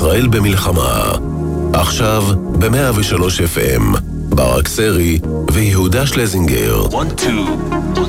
ישראל במלחמה. עכשיו ב-103 FM. ברק סרי ויהודה שלזינגר. 1, 2, 1,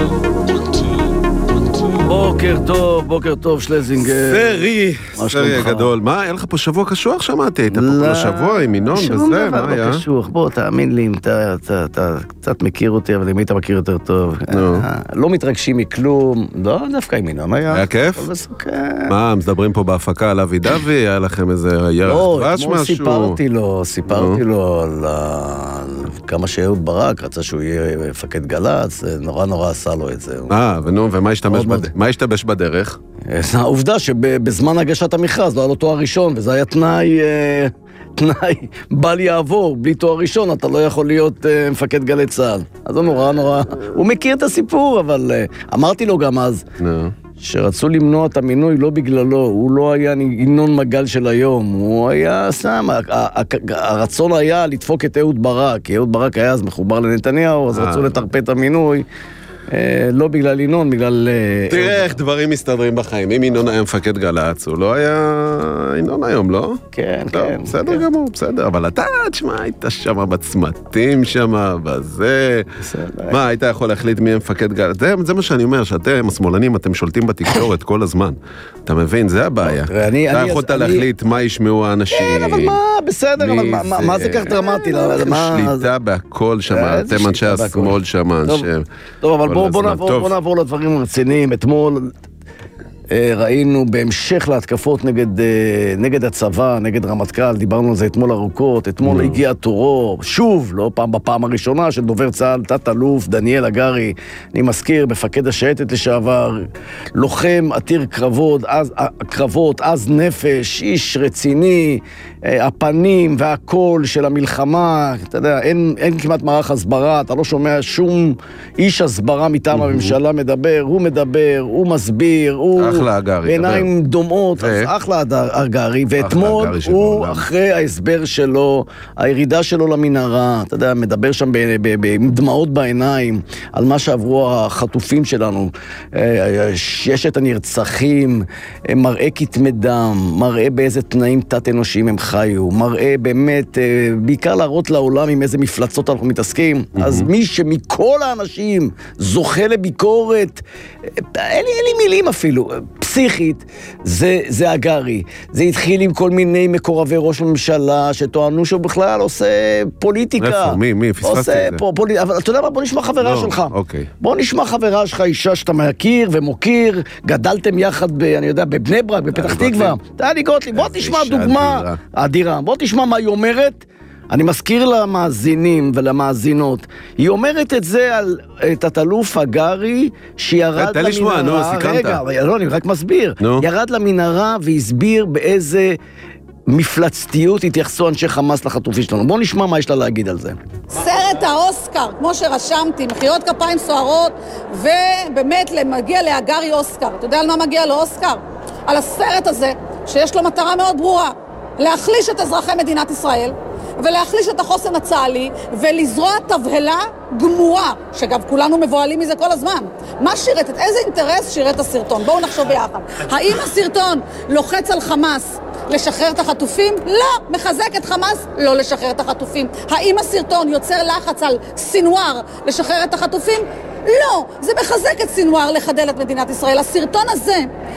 2. בוקר טוב שלזינגר. סרי הגדול. מה, אין לך פה שבוע קשוח? שמעתי, היית פה כל שבוע עם ינון וזה, מה היה? לא קשוח, בוא תאמין לי, אם אתה קצת מכיר אותי, אבל אם היית מכיר יותר טוב. לא מתרגשים מכלום, לא דווקא עם ינון, היה כיף? מה, מדברים פה בהפקה על אבי דווי, היה לכם איזה ירח דבש משהו? לא, סיפרתי לו על כמה שאהוד ברק רצה שהוא יהיה מפקד גל"צ, נורא עשה לו את זה. ומה השתבש בדרך? העובדה שבזמן הגשת המכרז לא היה לו תואר ראשון, וזה היה תנאי בל יעבור, בלי תואר ראשון אתה לא יכול להיות מפקד גלי צה"ל. אז זה נורא, הוא מכיר את הסיפור, אבל אמרתי לו גם אז שרצו למנוע את המינוי לא בגללו, הוא לא היה ינון מגל של היום, הוא היה סתם, הרצון היה לדפוק את אהוד ברק, כי אהוד ברק היה אז מחובר לנתניהו, אז רצו לטרפד את המינוי, לא בגלל ינון, בגלל... תראה איך דברים מסתדרים בחיים. אם ינון היה מפקד גל"צ, הוא לא היה ינון היום, לא? כן. בסדר גמור, בסדר. אבל אתה, תשמע, היית שם בצמתים שם, בזה. מה, היית יכול להחליט מי מפקד גל"צ? זה מה שאני אומר, שאתם, השמאלנים, אתם שולטים בתקשורת כל הזמן. אתה מבין? זה הבעיה. אתה יכולת להחליט מה ישמעו האנשים. כן, אבל מה, בסדר, אבל מה זה כך דרמטי? שליטה בהכל שם, אתם אנשי השמאל שם, טוב, אבל בוא נעבור לדברים הרציניים. אתמול ראינו בהמשך להתקפות נגד הצבא, נגד רמטכ"ל, דיברנו על זה אתמול ארוכות, אתמול הגיע תורו, שוב, לא פעם הראשונה של דובר צה"ל, תת-אלוף דניאל הגרי, אני מזכיר, מפקד השייטת לשעבר, לוחם עתיר קרבות, אז נפש, איש רציני, הפנים והקול של המלחמה, אתה יודע, אין כמעט מערך הסברה, אתה לא שומע שום איש הסברה מטעם הממשלה מדבר, הוא מסביר, הוא בעיניים דומעות, אז אחלה הגרי, ואתמול הוא אחרי ההסבר שלו, הירידה שלו למנהרה, אתה יודע, מדבר שם עם דמעות בעיניים, על מה שעברו החטופים שלנו, ששת הנרצחים, מראה כתמי דם, מראה באיזה תנאים תת-אנושיים הם חיו, מראה באמת, בעיקר להראות לעולם עם איזה מפלצות אנחנו מתעסקים, אז מי שמכל האנשים זוכה לביקורת, אין לי מילים אפילו, פסיכית, זה הגרי. זה התחיל עם כל מיני מקורבי ראש הממשלה שטוענו שהוא בכלל עושה פוליטיקה. איפה? מי? פספסתי את זה. אבל אתה יודע מה? בוא נשמע חברה שלך. אוקיי. בוא נשמע חברה שלך, אישה שאתה מכיר ומוקיר, גדלתם יחד, אני יודע, בבני ברק, בפתח תקווה. טלי גוטליב, בוא תשמע דוגמה אדירה. בוא תשמע מה היא אומרת. אני מזכיר למאזינים ולמאזינות, היא אומרת את זה על תת-אלוף הגרי, שירד למנהרה, אני רק מסביר, ירד למנהרה והסביר באיזה מפלצתיות התייחסו אנשי חמאס לחטופים שלנו. בואו נשמע מה יש לה להגיד על זה. סרט האוסקר, כמו שרשמתי, מחיאות כפיים סוערות, ובאמת מגיע להגרי אוסקר. אתה יודע על מה מגיע לו אוסקר? על הסרט הזה, שיש לו מטרה מאוד ברורה, להחליש את אזרחי מדינת ישראל, ולהחליש את החוסן הצה"לי, ולזרוע תבהלה גמורה, שגם כולנו מבועלים מזה כל הזמן. מה שירת? איזה אינטרס שירת הסרטון? בואו נחשוב ביחד. האם הסרטון לוחץ על חמאס לשחרר את החטופים? לא. מחזק את חמאס? לא לשחרר את החטופים. האם הסרטון יוצר לחץ על סינואר לשחרר את החטופים? לא. זה מחזק את סינואר לחדל את מדינת ישראל. הסרטון הזה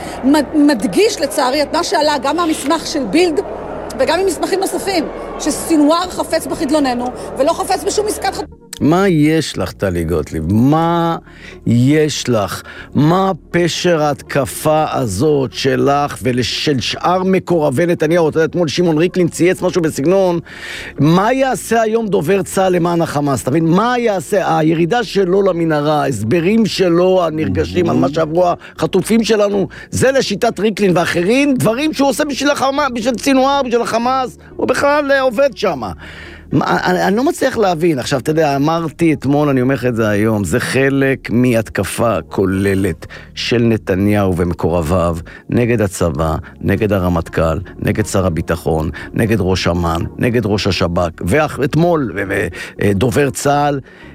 מדגיש לצערי את מה שעלה גם מהמסמך של בילד, וגם עם מסמכים נוספים, שסינואר חפץ בחדלוננו, ולא חפץ בשום עסקת חטופים. מה יש לך, טלי גוטליב? מה יש לך? מה פשר ההתקפה הזאת שלך ושל שאר מקורבי נתניהו? אתה יודע, אתמול שמעון ריקלין צייץ משהו בסגנון, מה יעשה היום דובר צה"ל למען החמאס? תבין, מה יעשה? הירידה שלו למנהרה, ההסברים שלו הנרגשים על מה שעברו החטופים שלנו, זה לשיטת ריקלין ואחרים, דברים שהוא עושה בשביל החמאס, בשביל סינואר, בשביל החמאס, הוא בכלל עובד שם. אני לא מצליח להבין. עכשיו, אתה יודע, אמרתי אתמול, אני אומר את זה היום, זה חלק מהתקפה כוללת של נתניהו ומקורביו נגד הצבא, נגד הרמטכ"ל, נגד שר הביטחון, נגד ראש אמ"ן, נגד ראש השב"כ, ואתמול דובר צה"ל,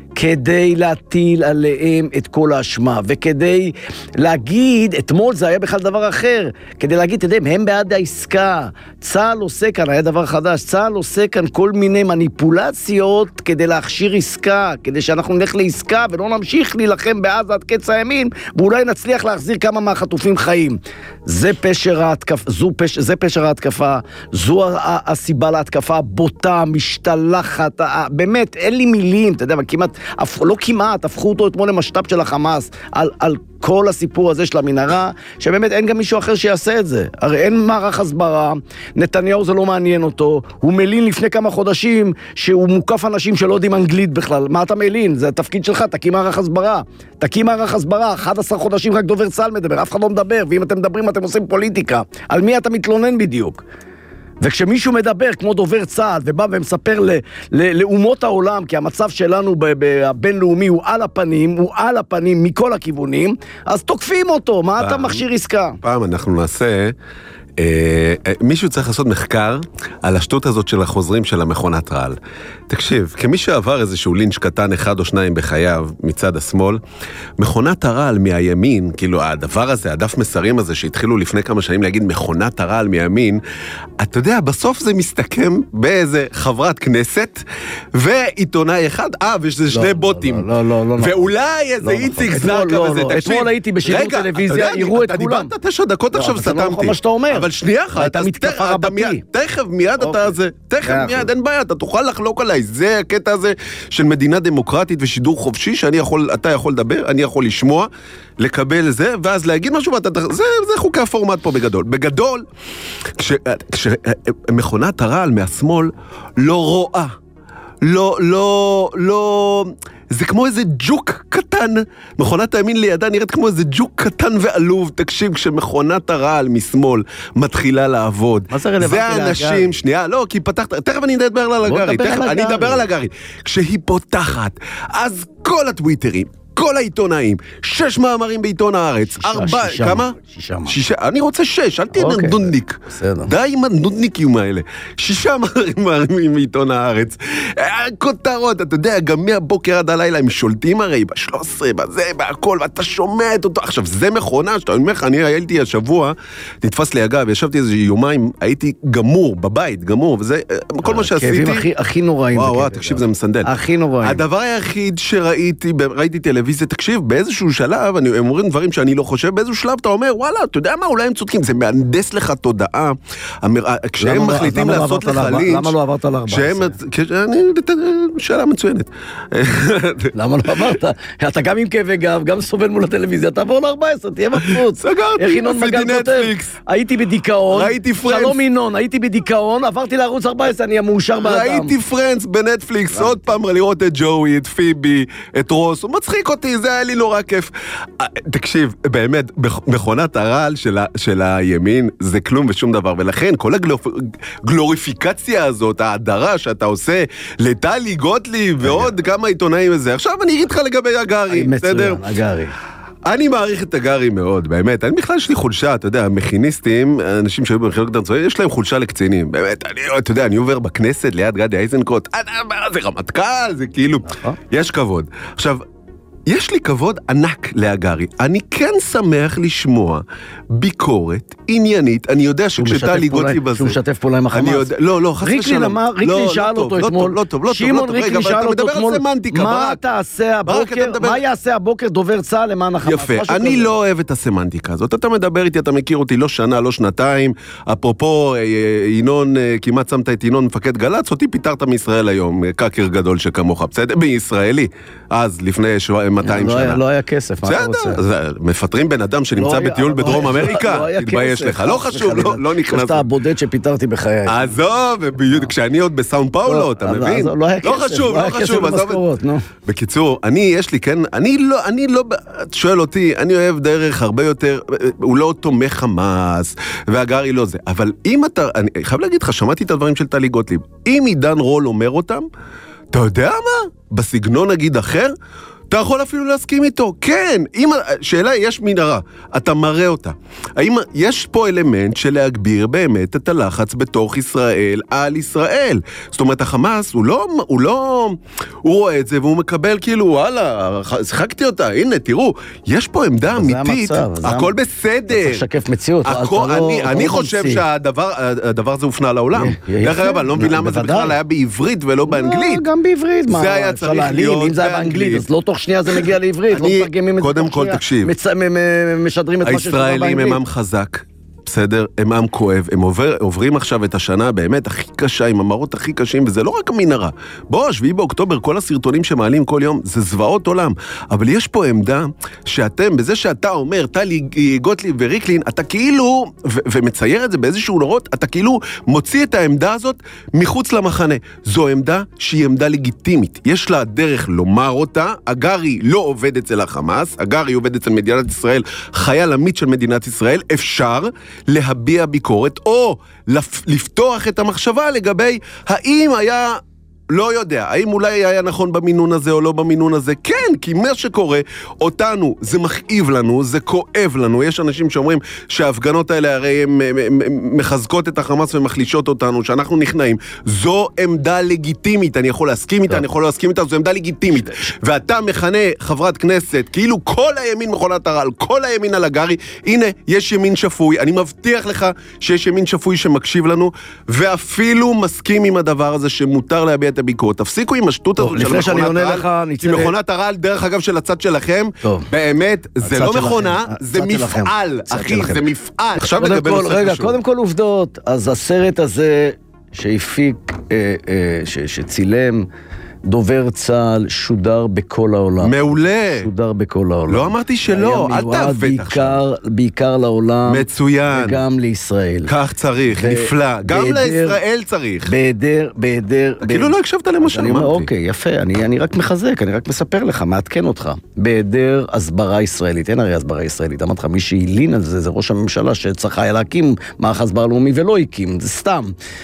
כדי להטיל עליהם את כל האשמה, וכדי להגיד, אתמול זה היה בכלל דבר אחר, כדי להגיד, הם בעד העסקה, צה"ל עושה כאן, היה דבר חדש, צה"ל עושה כאן כל מיני מניפולציות כדי להכשיר עסקה, כדי שאנחנו נלך לעסקה ולא נמשיך להילחם בעזה עד קץ הימין, ואולי נצליח להחזיר כמה מהחטופים חיים. זה פשר ההתקפה, זו הסיבה להתקפה הבוטה, משתלחת, באמת, אין לי מילים, אתה יודע, לא כמעט, הפכו אותו אתמול למשת"פ של החמאס, על כל הסיפור הזה של המנהרה, שבאמת אין גם מישהו אחר שיעשה את זה. הרי אין מערך הסברה, נתניהו זה לא מעניין אותו, הוא מלין לפני כמה חודשים שהוא מוקף אנשים שלא יודעים אנגלית בכלל. מה אתה מלין? זה התפקיד שלך, תקים מערך הסברה. תקים מערך הסברה, 11 חודשים רק דובר צה"ל מדבר, אף אחד לא מדבר, ואם אתם מדברים אתם עושים פוליטיקה. על מי אתה מתלונן בדיוק? וכשמישהו מדבר כמו דובר צה"ל ובא ומספר לאומות העולם, כי המצב שלנו הבינלאומי הוא על הפנים מכל הכיוונים, אז תוקפים אותו, מה אתה מכשיר עסקה? פעם אנחנו נעשה, מישהו צריך לעשות מחקר על השטות הזאת של החוזרים של המכונת רעל. תקשיב, כמי שעבר איזשהו לינץ' קטן אחד או שניים בחייו מצד השמאל, מכונת הרעל מהימין, כאילו הדבר הזה, הדף מסרים הזה שהתחילו לפני כמה שנים להגיד מכונת הרעל מהימין, אתה יודע, בסוף זה מסתכם באיזה חברת כנסת ועיתונאי אחד, ויש שני בוטים. ואולי איזה איציק זרקה וזה, תקשיב. אתמול הייתי בשידור טלוויזיה, יראו את כולם. אתה דיברת 9 דקות עכשיו סתמתי. אבל שנייה אחת, תכף מיד אתה זה, תכף מיד, אין בעיה, אתה תוכל לחלוק עליי, זה הקטע הזה של מדינה דמוקרטית ושידור חופשי, שאתה יכול לדבר, אני יכול לשמוע, לקבל זה, ואז להגיד משהו, זה חוקי הפורמט פה בגדול. בגדול, כשמכונת הרעל מהשמאל לא רואה, לא, זה כמו איזה ג'וק קטן, מכונת הימין לידה נראית כמו איזה ג'וק קטן ועלוב, תקשיב, כשמכונת הרעל משמאל מתחילה לעבוד. מה זה רלוונטי להגרי? זה האנשים, שנייה, לא, כי פתחת, תכף אני אדבר על הגרי, אני אדבר על הגרי. כשהיא פותחת, אז כל הטוויטרים, כל העיתונאים, 6 מאמרים בעיתון הארץ, 4, כמה? 6, אני רוצה 6, אל תהיה נודניק. די עם הנודניקים האלה. 6 מאמרים בעיתון הארץ. כותרות, אתה יודע, גם מהבוקר עד הלילה הם שולטים הרי, ב13, בזה, בהכל, ואתה שומע את אותו. עכשיו, זה מכונה, שאתה אומר לך, אני הייתי השבוע, נתפס לי אגב, ישבתי איזה יומיים, הייתי גמור, בבית, גמור, וזה, כל מה שעשיתי. כאבים הכי נוראים. וואו, תקשיב, זה מסנדל. הכי נוראים. הדבר היחיד שראיתי טלוויזיה, תקשיב, באיזשהו שלב, הם אומרים דברים שאני לא חושב, באיזשהו שלב אתה אומר, וואלה, אתה יודע מה, אולי הם צודקים, זה מהנדס לך תודעה, כשהם מחליטים לעשות לך לינץ', למה לא עברת ל-14? שאלה מצוינת. למה לא עברת? אתה גם עם כאבי גב, גם סובל מול הטלוויזיה, תעבור ל-14, תהיה מפרוץ. סגרתי, עשיתי נטפליקס. הייתי בדיכאון, ראיתי פרנס. שלום ינון, הייתי בדיכאון, עברתי לערוץ 14, אני המאושר באדם. ראיתי פרנס בנטפליקס, עוד פעם לראות את ג'וי, את פיבי, את רוס, הוא מצחיק אותי, זה היה לי נורא כיף. תקשיב, באמת, מכונת הרעל של הימין זה כלום ושום דבר, ולכן כל הגלוריפיקציה הזאת, ההדרה שאתה עושה לטלי גוטליב ועוד כמה עיתונאים וזה. עכשיו אני אגיד לך לגבי הגרי, בסדר? מצוין, הגרי. אני מעריך את הגרי מאוד, באמת. אני בכלל יש לי חולשה, אתה יודע, מכיניסטים, אנשים שהיו במכינות קדם צבאיות, יש להם חולשה לקצינים. באמת, אתה יודע, אני עובר בכנסת ליד גדי איזנקוט, זה רמטכ"ל, זה כאילו, יש כבוד. עכשיו, יש לי כבוד ענק להגרי. אני כן שמח לשמוע ביקורת עניינית. אני יודע שכשטלי גוטליב בזה... שהוא משתף פעולה עם החמאס. לא, חס ושלום. ריקלין שאל אותו אתמול. שמעון ריקלין שאל אותו אתמול. מה תעשה הבוקר? מה יעשה הבוקר דובר צה"ל למען החמאס? יפה. אני לא אוהב את הסמנטיקה הזאת. אתה מדבר איתי, אתה מכיר אותי לא שנה, לא שנתיים. אפרופו, ינון, כמעט שמת את ינון מפקד גלץ, אותי פיתרת מישראל היום, קאקר גדול שכמוך. בסדר? בישראלי. אז לפני 200 שנה. לא היה כסף, מה אתה רוצה? מפטרים בן אדם שנמצא בטיול בדרום אמריקה, תתבייש לך. לא חשוב, לא נכנס. אתה הבודד שפיתרתי בחיי. עזוב, כשאני עוד בסאון פאולו, אתה מבין? לא חשוב, לא חשוב. בקיצור, יש לי, כן, אני לא, שואל אותי, אני אוהב דרך הרבה יותר, הוא לא תומך חמאס, והגרי לא זה. אבל אם אתה, אני חייב להגיד לך, שמעתי את הדברים של טלי גוטליב, אם עידן רול אומר אותם, אתה יודע מה? בסגנון נגיד אחר, אתה יכול אפילו להסכים איתו. כן, שאלה, יש מנהרה, אתה מראה אותה. האם יש פה אלמנט של להגביר באמת את הלחץ בתוך ישראל על ישראל? זאת אומרת, החמאס, הוא רואה את זה והוא מקבל כאילו, וואלה, שחקתי אותה, הנה, תראו, יש פה עמדה אמיתית, הכל בסדר. צריך לשקף מציאות. אני חושב שהדבר הזה הופנה לעולם. דרך אגב, אני לא מבין למה זה בכלל היה בעברית ולא באנגלית. גם בעברית, זה היה צריך להיות אם זה היה באנגלית, אז לא תוך שנייה זה מגיע לעברית, לא מתרגמים את זה קודם כל תקשיב, משדרים את מה שיש באנגלית. הישראלים הם עם חזק, בסדר? הם עם כואב, הם עוברים עכשיו את השנה באמת הכי קשה, עם המראות הכי קשים, וזה לא רק המנהרה. בוא, 7 באוקטובר, כל הסרטונים שמעלים כל יום, זה זוועות עולם. אבל יש פה עמדה שאתם, בזה שאתה אומר, טלי גוטליב וריקלין, אתה כאילו, ומצייר את זה באיזשהו נורות, אתה כאילו מוציא את העמדה הזאת מחוץ למחנה. זו עמדה שהיא עמדה לגיטימית. יש לה דרך לומר אותה, הגרי לא עובד אצל החמאס, הגרי עובד אצל מדינת ישראל, חייל עמית של מדינת ישראל, אפשר להביע ביקורת, או לפתוח את המחשבה לגבי האם היה, לא יודע, האם אולי היה נכון במינון הזה או לא במינון הזה. כן, כי מה שקורה, אותנו, זה מכאיב לנו, זה כואב לנו. יש אנשים שאומרים שההפגנות האלה הרי הן מחזקות את החמאס ומחלישות אותנו, שאנחנו נכנעים. זו עמדה לגיטימית, אני יכול להסכים איתה, אני יכול להסכים איתה, זו עמדה לגיטימית. ואתה מכנה חברת כנסת, כאילו כל הימין מכונת הרעל, כל הימין על הגרי, הנה, יש ימין שפוי, אני מבטיח לך שיש ימין שפוי שמקשיב לנו, ואפילו מסכים עם הדבר הזה שמותר להביע את הביקורת. תפסיקו עם השטות הזאת של מכונת הרעל, דרך אגב של הצד שלכם, באמת, זה לא מכונה, זה מפעל, אחי, זה מפעל. עכשיו לגבי נושא רגע, קודם כל עובדות, אז הסרט הזה שהפיק, שצילם, דובר צה"ל, שודר בכל העולם. מעולה. שודר בכל העולם. לא אמרתי שלא, אל תעוות עכשיו. בעיקר לעולם. מצוין. וגם לישראל. כך צריך, נפלא. גם לישראל צריך. בהיעדר. כאילו לא הקשבת למה שאמרתי. אני אומר, אוקיי, יפה, אני רק מחזק, אני רק מספר לך, מעדכן אותך. בהיעדר הסברה ישראלית, אין הרי הסברה ישראלית. אמרת לך, מי שהילין על זה, זה ראש הממשלה שצריך היה להקים מערך הסברה לאומי ולא הקים, זה סתם.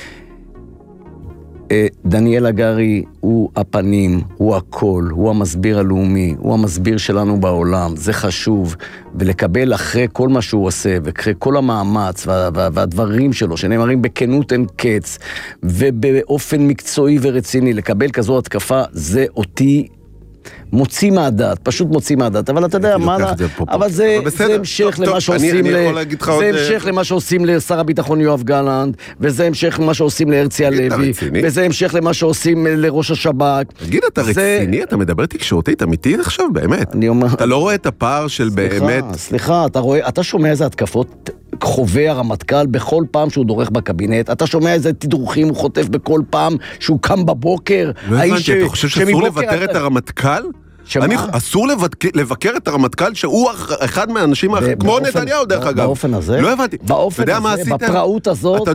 דניאל הגרי הוא הפנים, הוא הכל, הוא המסביר הלאומי, הוא המסביר שלנו בעולם, זה חשוב, ולקבל אחרי כל מה שהוא עושה, ואחרי כל המאמץ והדברים שלו, שנאמרים בכנות אין קץ, ובאופן מקצועי ורציני, לקבל כזו התקפה, זה אותי מוציא מהדעת, פשוט מוציא מהדעת, אבל אתה יודע מה, אבל זה המשך למה שעושים זה המשך למה שעושים לשר הביטחון יואב גלנט, וזה המשך למה שעושים להרצי הלוי, וזה המשך למה שעושים לראש השב"כ. תגיד, אתה רציני? אתה מדבר תקשורתית אמיתית עכשיו, באמת? אתה לא רואה את הפער של באמת? סליחה, אתה שומע איזה התקפות חווה הרמטכ"ל בכל פעם שהוא דורך בקבינט, אתה שומע איזה תדרוכים הוא חוטף בכל פעם שהוא קם בבוקר. לא הבנתי, אתה חושב שאסור לוותר את הרמטכ"ל? אסור לבקר את הרמטכ"ל שהוא אחד מהאנשים כמו נתניהו דרך אגב. באופן הזה? לא הבנתי. באופן הזה, בפראות הזאת,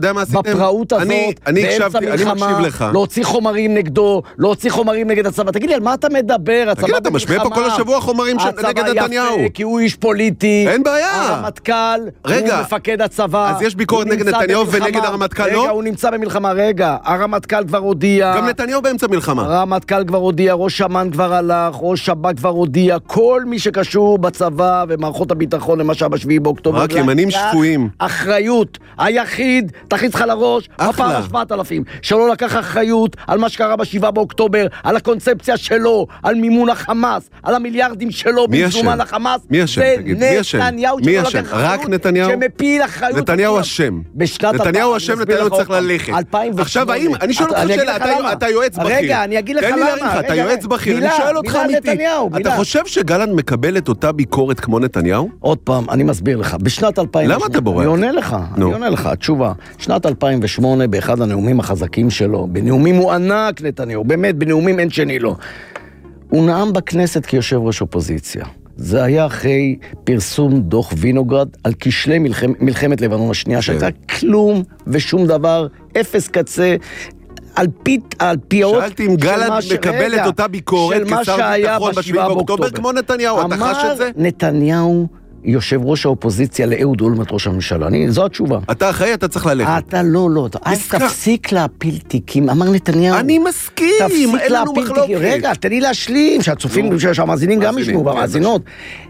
באמצע מלחמה, להוציא חומרים נגדו, להוציא חומרים נגד הצבא. תגיד לי, על מה אתה מדבר? תגיד, אתה משמיע פה כל השבוע חומרים נגד נתניהו. כי הוא איש פוליטי. אין בעיה. הרמטכ"ל, הוא מפקד הצבא. אז יש ביקורת נגד נתניהו ונגד הרמטכ"ל לא? רגע, הוא נמצא במלחמה. רגע, הרמטכ"ל כבר הודיע. גם נתניהו באמצע מלחמה. הרמטכ"ל כבר הודיע, ראש אמ"ן כבר הלך, ראש שב"כ כבר הודיע, כל מי שקשור בצבא ומערכות הביטחון למה שהיה ב7 באוקטובר. רק ימנים שפויים. אחריות. היחיד, תכניס לך לראש, הפעם 7,000, שלא לקח אחריות על מה שקרה ב7 באוקטובר, על הקונספציה שלו, על מימון החמאס, על המיליארדים שלו במזומן לחמאס. מי אשם? תגיד, מי אשם? מי אשם? רק נתניהו? שמפיל אחריות. נתניהו אשם. נתניהו אשם, נתניהו צריך ללכת. עכשיו, אני שואל אותך שאלה, אתה יועץ בכיר. רגע, אני אגיד לך למה. אתה יועץ בכיר, אני שואל אותך אמיתי. אתה חושב שגלנט מקבל את אותה ביקורת כמו נתניהו? עוד פעם, אני מסביר לך. בשנת 2008... למה אתה בורח? אני עונה לך, התשובה. שנת 2008, באחד הנאומים החזקים שלו, בנאומים הוא ענק נתניהו, באמת, בנאומים אין שני לו. הוא נאם בכנסת כיושב ראש אופוזיציה. זה היה אחרי פרסום דוח וינוגרד על כשלי מלחמת לבנון השנייה, שהייתה כלום ושום דבר, אפס קצה, על פיות שאלתי אם גלנט מקבל את אותה ביקורת כשר ביטחון ב7 באוקטובר כמו נתניהו, אתה חש את זה? נתניהו יושב ראש האופוזיציה לאהוד אולמרט ראש הממשלה. זו התשובה. אתה אחראי, אתה צריך ללכת. אתה לא. אל תפסיק להפיל תיקים. אמר נתניהו. אני מסכים. תפסיק להפיל תיקים. רגע, תן לי להשלים, שהצופים, שהמאזינים גם ישמעו, במאזינות.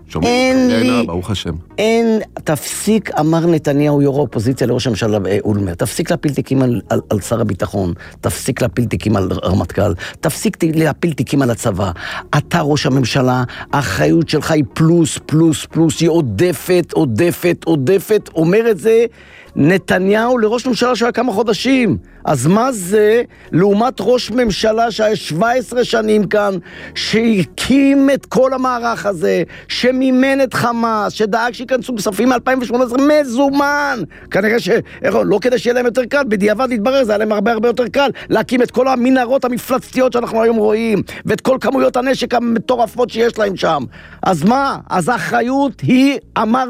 ברוך השם. תפסיק, אמר נתניהו יו"ר האופוזיציה לראש הממשלה אולמרט, תפסיק להפיל תיקים על שר הביטחון, תפסיק להפיל תיקים על רמטכ"ל, תפסיק להפיל תיקים על הצבא. אתה ראש הממשלה, האחריות שלך היא פלוס, היא עודפת, אומר את זה נתניהו לראש ממשלה שהיה כמה חודשים. אז מה זה לעומת ראש ממשלה שהיה 17 שנים כאן, שהקים את כל המערך הזה, שמימן את חמאס, שדאג שיכנסו כספים מ-2018 מזומן. כנראה לא כדי שיהיה להם יותר קל, בדיעבד להתברר, זה היה להם הרבה יותר קל להקים את כל המנהרות המפלצתיות שאנחנו היום רואים, ואת כל כמויות הנשק המטורפות שיש להם שם. אז מה? אז האחריות היא, אמר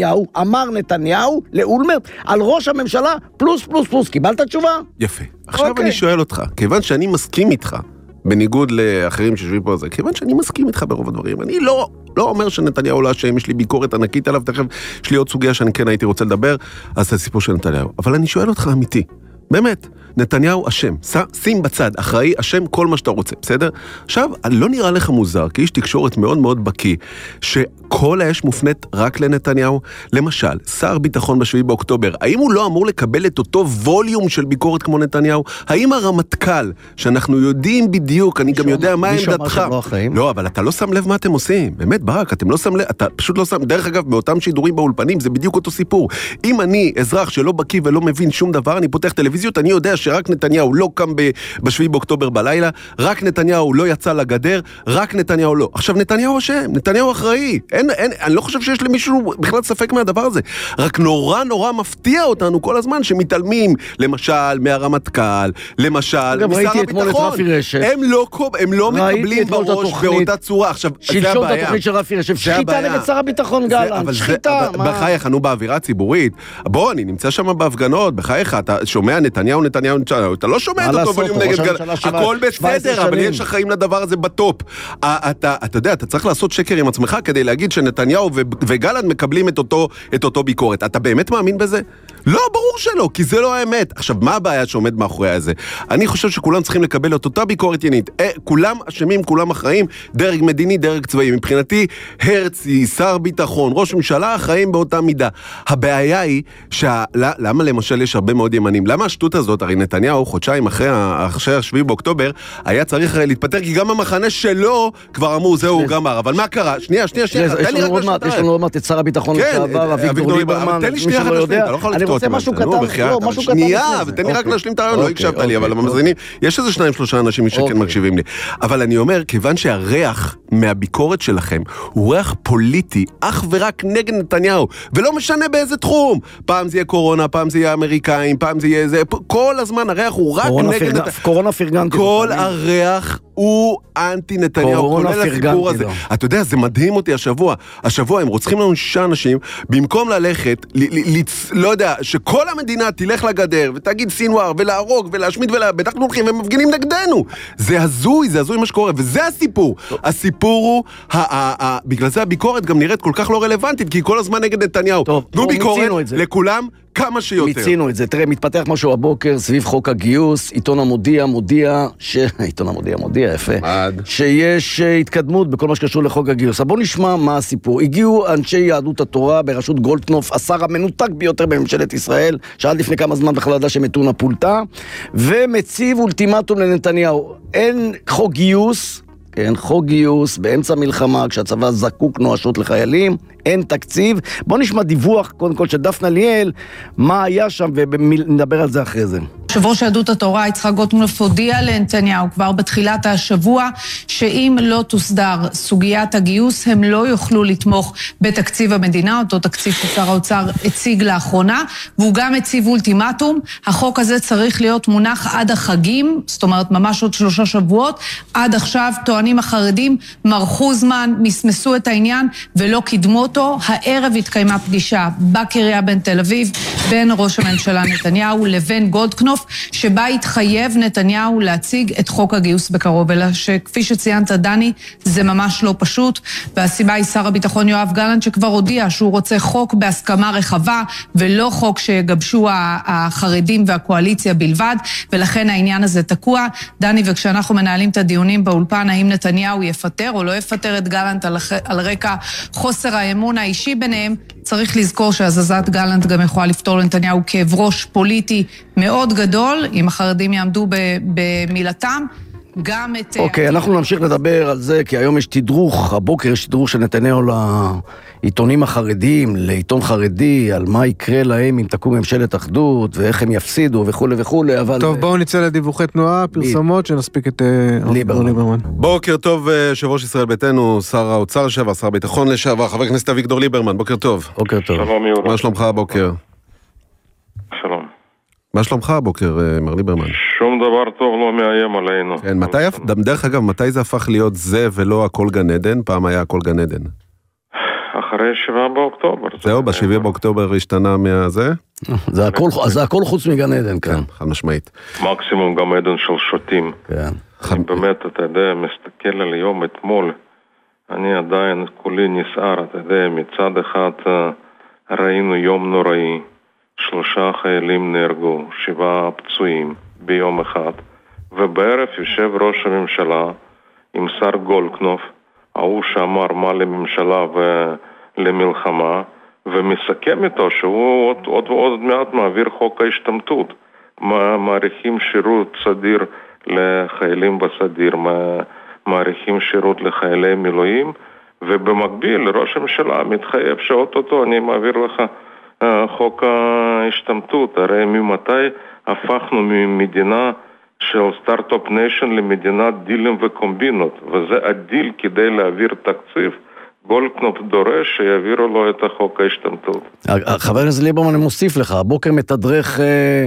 נתניהו לאולמרט, על ראש הממשלה פלוס. קיבלת תשובה? יפה. עכשיו אני שואל אותך, כיוון שאני מסכים איתך, בניגוד לאחרים שיושבים פה על זה, כיוון שאני מסכים איתך ברוב הדברים, אני לא אומר שנתניהו לא אשם, יש לי ביקורת ענקית עליו, תכף יש לי עוד סוגיה שאני כן הייתי רוצה לדבר, אז זה הסיפור של נתניהו. אבל אני שואל אותך אמיתי, באמת, נתניהו אשם, שים בצד, אחראי, אשם כל מה שאתה רוצה, בסדר? עכשיו, לא נראה לך מוזר, כי יש תקשורת מאוד מאוד בקיא, שכל האש מופנית רק לנתניהו. למשל, שר ביטחון ב7 באוקטובר, האם הוא לא אמור לקבל את אותו ווליום של ביקורת כמו נתניהו? האם הרמטכ"ל, שאנחנו יודעים בדיוק, אני גם יודע מה עמדתך. לא, אבל אתה לא שם לב מה אתם עושים. באמת, ברק, אתם לא שם לב, אתה פשוט לא שם, דרך אגב, באותם שידורים באולפנים, זה בדיוק אותו סיפור. אם אני אזרח שלא בקיא ולא מבין שום דבר, אני פותח טלוויזיות, אני יודע שרק נתניהו לא קם ב7 באוקטובר בלילה, רק נתניהו לא יצא לגדר, רק נתניהו לא. עכשיו, נתניהו אשם, נתניהו אחראי. אני לא חושב שיש למישהו בכלל ספק מהדבר הזה. רק נורא מפתיע אותנו כל הזמן שמתעלמים, למשל, מהרמטכ"ל, למשל, משר הביטחון. הם לא מקבלים בראש באותה צורה. עכשיו, זה הבעיה. שלשום את התוכנית של רפי רשף, שחיטה נגד שר הביטחון גלנט, שחיטה. בחייך, באווירה ציבורית. בוא, אני נמצא שם בהפגנות, בחייך, אתה שומע נתניהו, אתה לא שומע את אותו ווליום נגד גלנט. הכל בסדר, אבל יש אחראים לדבר הזה בטופ. אתה יודע, אתה צריך לעשות שקר עם עצמך כדי להגיד שנתניהו וגלנט מקבלים את אותו ביקורת. אתה באמת מאמין בזה? לא, ברור שלא, כי זה לא האמת. עכשיו, מה הבעיה שעומד מאחורי הזה? אני חושב שכולם צריכים לקבל את אותה ביקורת עניינית. כולם אשמים, כולם אחראים, דרג מדיני, דרג צבאי. מבחינתי, הרצי, שר ביטחון, ראש ממשלה, אחראים באותה מידה. הבעיה היא למה למשל יש הרבה מאוד ימנים? למה השטות הזאת? הרי נתניהו, חודשיים אחרי 7 באוקטובר, היה צריך להתפטר, כי גם המחנה שלו כבר אמרו, זהו גמר. אבל מה קרה? שנייה, יש לנו עוד מעט את שר הביטחון לשעבר, אביגדור ליברמן, מי שלא יודע. אני רוצה משהו קטן, שנייה, ותן לי רק להשלים את הרעיון, לא הקשבת לי, אבל המאזינים, יש איזה 2-3 אנשים שכן מקשיבים לי. אבל אני אומר, כיוון שהריח מהביקורת שלכם הוא ריח פוליטי, אך ורק נגד נתניהו, ולא משנה באיזה תחום. פעם זה יהיה קורונה, פעם זה יהיה אמריקאים, פעם זה יהיה זה, כל הזמן הריח הוא רק נגד נתניהו. קורונה פרגנתי. כל הריח הוא אנטי נתניהו, כולל הסיפור הזה. אתה יודע, זה מדהים אותי השבוע הם רוצחים לנו 6 אנשים, במקום ללכת, לא יודע, שכל המדינה תלך לגדר, ותגיד סינואר, ולהרוג, ולהשמיד, אנחנו הולכים ומפגינים נגדנו. זה הזוי מה שקורה, וזה הסיפור. הסיפור הוא, בגלל זה הביקורת גם נראית כל כך לא רלוונטית, כי היא כל הזמן נגד נתניהו. תנו ביקורת לכולם, כמה שיותר. מיצינו את זה. תראה, מתפתח משהו הבוקר סביב חוק הגיוס, עיתון המודיע יפה, שיש התקדמות בכל מה שקשור לחוק הגיוס. אז בואו נשמע מה הסיפור. הגיעו אנשי יהדות התורה בראשות גולדקנופ, השר המנותק ביותר בממשלת ישראל, שעד לפני כמה זמן בכלל ידע שמתונה פולטה, ומציב אולטימטום לנתניהו. אין חוק גיוס, כן, חוק גיוס באמצע מלחמה, כשהצבא זקוק נואשות לחיילים, אין תקציב. בוא נשמע דיווח, קודם כל, של דפנה ליאל, מה היה שם, ונדבר על זה אחרי זה. יושב ראש יהדות התורה יצחק גולדקנופ הודיע לנתניהו כבר בתחילת השבוע שאם לא תוסדר סוגיית הגיוס הם לא יוכלו לתמוך בתקציב המדינה, אותו תקציב ששר האוצר הציג לאחרונה, והוא גם הציב אולטימטום. החוק הזה צריך להיות מונח עד החגים, זאת אומרת ממש עוד 3 שבועות. עד עכשיו טוענים החרדים מרחו זמן, מסמסו את העניין ולא קידמו אותו. הערב התקיימה פגישה בקריה בין תל אביב בין ראש הממשלה נתניהו לבין גולדקנופ, סוף, שבה התחייב נתניהו להציג את חוק הגיוס בקרוב, אלא שכפי שציינת דני, זה ממש לא פשוט, והסיבה היא שר הביטחון יואב גלנט שכבר הודיע שהוא רוצה חוק בהסכמה רחבה, ולא חוק שגבשו החרדים והקואליציה בלבד, ולכן העניין הזה תקוע. דני, וכשאנחנו מנהלים את הדיונים באולפן, האם נתניהו יפטר או לא יפטר את גלנט על רקע חוסר האמון האישי ביניהם, צריך לזכור שהזזת גלנט גם יכולה לפתור לנתניהו כאב ראש פוליטי מאוד גדול, אם החרדים יעמדו במילתם, גם את... אוקיי, אנחנו נמשיך לדבר על זה, כי היום יש תדרוך, הבוקר יש תדרוך של נתניהו לעיתונים החרדיים, לעיתון חרדי, על מה יקרה להם אם תקום ממשלת אחדות, ואיך הם יפסידו וכו' וכו', אבל... טוב, בואו נצא לדיווחי תנועה, פרסומות, שנספיק את ליברמן. בוקר טוב, יושב ראש ישראל ביתנו, שר האוצר לשעבר, שר הביטחון לשעבר, חבר הכנסת אביגדור ליברמן, בוקר טוב. בוקר טוב. שלום יהודה. מה שלומך הבוקר? שלום. מה שלומך הבוקר, מר ליברמן? שום דבר טוב לא מאיים עלינו. כן, דרך אגב, מתי זה הפך להיות זה ולא הכל גן עדן? פעם היה הכל גן עדן. אחרי 7 באוקטובר. זהו, ב7 באוקטובר השתנה מהזה? זה הכל חוץ מגן עדן, כן. חד משמעית. מקסימום גן עדן של שוטים. כן. אני באמת, אתה יודע, מסתכל על יום אתמול, אני עדיין כולי נסער, אתה יודע, מצד אחד ראינו יום נוראי, 3 חיילים נהרגו, 7 פצועים ביום אחד, ובערב יושב ראש הממשלה עם שר גולדקנופ, ההוא שאמר מה לממשלה ולמלחמה, ומסכם איתו שהוא עוד מעט מעביר חוק ההשתמטות, מעריכים שירות סדיר לחיילים בסדיר, מעריכים שירות לחיילי מילואים, ובמקביל ראש הממשלה מתחייב שאוטוטו אני מעביר לך חוק ההשתמטות. הרי ממתי הפכנו ממדינה של סטארט-אפ ניישן למדינת דילים וקומבינות, וזה הדיל כדי להעביר תקציב. גולדקנופ דורש שיעבירו לו את החוק ההשתמטות. חבר הכנסת ליברמן, אני מוסיף לך, הבוקר מתדרך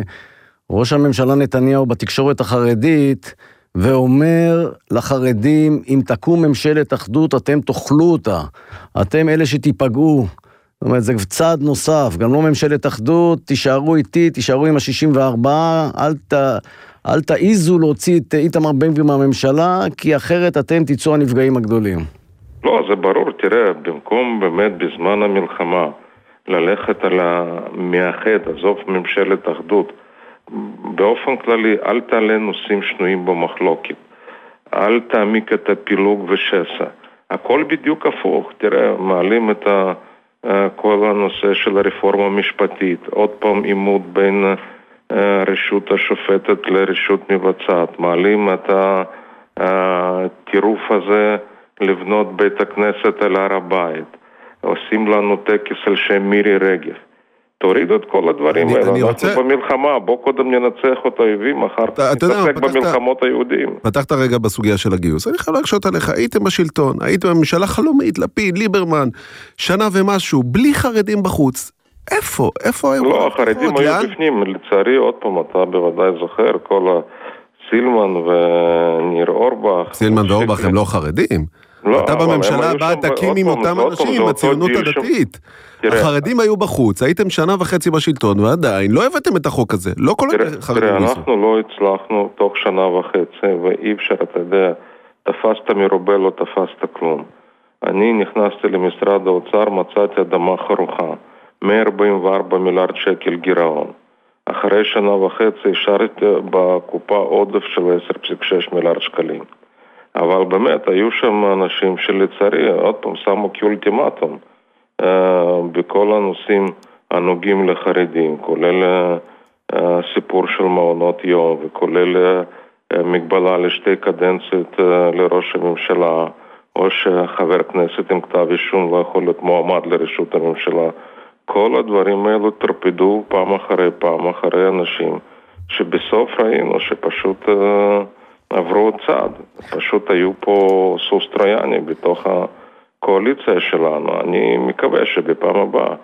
ראש הממשלה נתניהו בתקשורת החרדית, ואומר לחרדים, אם תקום ממשלת אחדות, אתם תאכלו אותה. אתם אלה שתיפגעו. זאת אומרת, זה צעד נוסף, גם לא ממשלת אחדות, תישארו איתי, תישארו עם ה-64, אל תעיזו להוציא את איתמר בן גביר מהממשלה, כי אחרת אתם תצאו הנפגעים הגדולים. לא, זה ברור, תראה, במקום באמת בזמן המלחמה, ללכת על המאחד, עזוב ממשלת אחדות, באופן כללי, אל תעלה נושאים שנויים במחלוקת, אל תעמיק את הפילוג ושסע, הכל בדיוק הפוך, תראה, מעלים את כל הנושא של הרפורמה המשפטית, עוד פעם עימות בין רשות השופטת לרשות מבצעת, מעלים את הטירוף הזה לבנות בית הכנסת על הר הבית, עושים לנו טקס על שם מירי רגב. תורידו את כל הדברים האלה, אנחנו במלחמה, בוא קודם ננצח את האויבים, אחר נתעסק במלחמות היהודים. פתחת רגע בסוגיה של הגיוס, אני חייב להקשות עליך, הייתם בשלטון, הייתם בממשלה חלומית, לפיד, ליברמן, שנה ומשהו, בלי חרדים בחוץ, איפה? לא, החרדים היו בפנים, לצערי, עוד פעם, אתה בוודאי זוכר, כל סילמן וניר אורבך. סילמן ואורבך הם לא חרדים. אתה בממשלה הבאה תקים עם אותם אנשים, הציונות הדתית. החרדים היו בחוץ, הייתם 1.5 שנה בשלטון, ועדיין לא הבאתם את החוק הזה, לא כל החרדים ניסו. אנחנו לא הצלחנו תוך 1.5 שנה, ואי אפשר, אתה יודע, תפסת מרובה, לא תפסת כלום. אני נכנסתי למשרד האוצר, מצאתי אדמה חרוכה, 144 מיליארד שקל גירעון. אחרי 1.5 שנה השארתי בקופה עודף של 10.6 מיליארד שקלים. אבל באמת, היו שם אנשים שלצערי, עוד פעם, שמו כאולטימטום, בכל הנושאים הנוגעים לחרדים, כולל סיפור של מעונות יום, וכולל מגבלה לשתי קדנציות לראש הממשלה, או שחבר כנסת עם כתב אישום לא יכול להיות מועמד לראשות הממשלה. כל הדברים האלו טרפדו פעם אחרי אנשים, שבסוף ראינו שפשוט עברו צעד. פשוט היו פה סוס טרויאני בתוך הקואליציה שלנו. אני מקווה שבפעם הבאה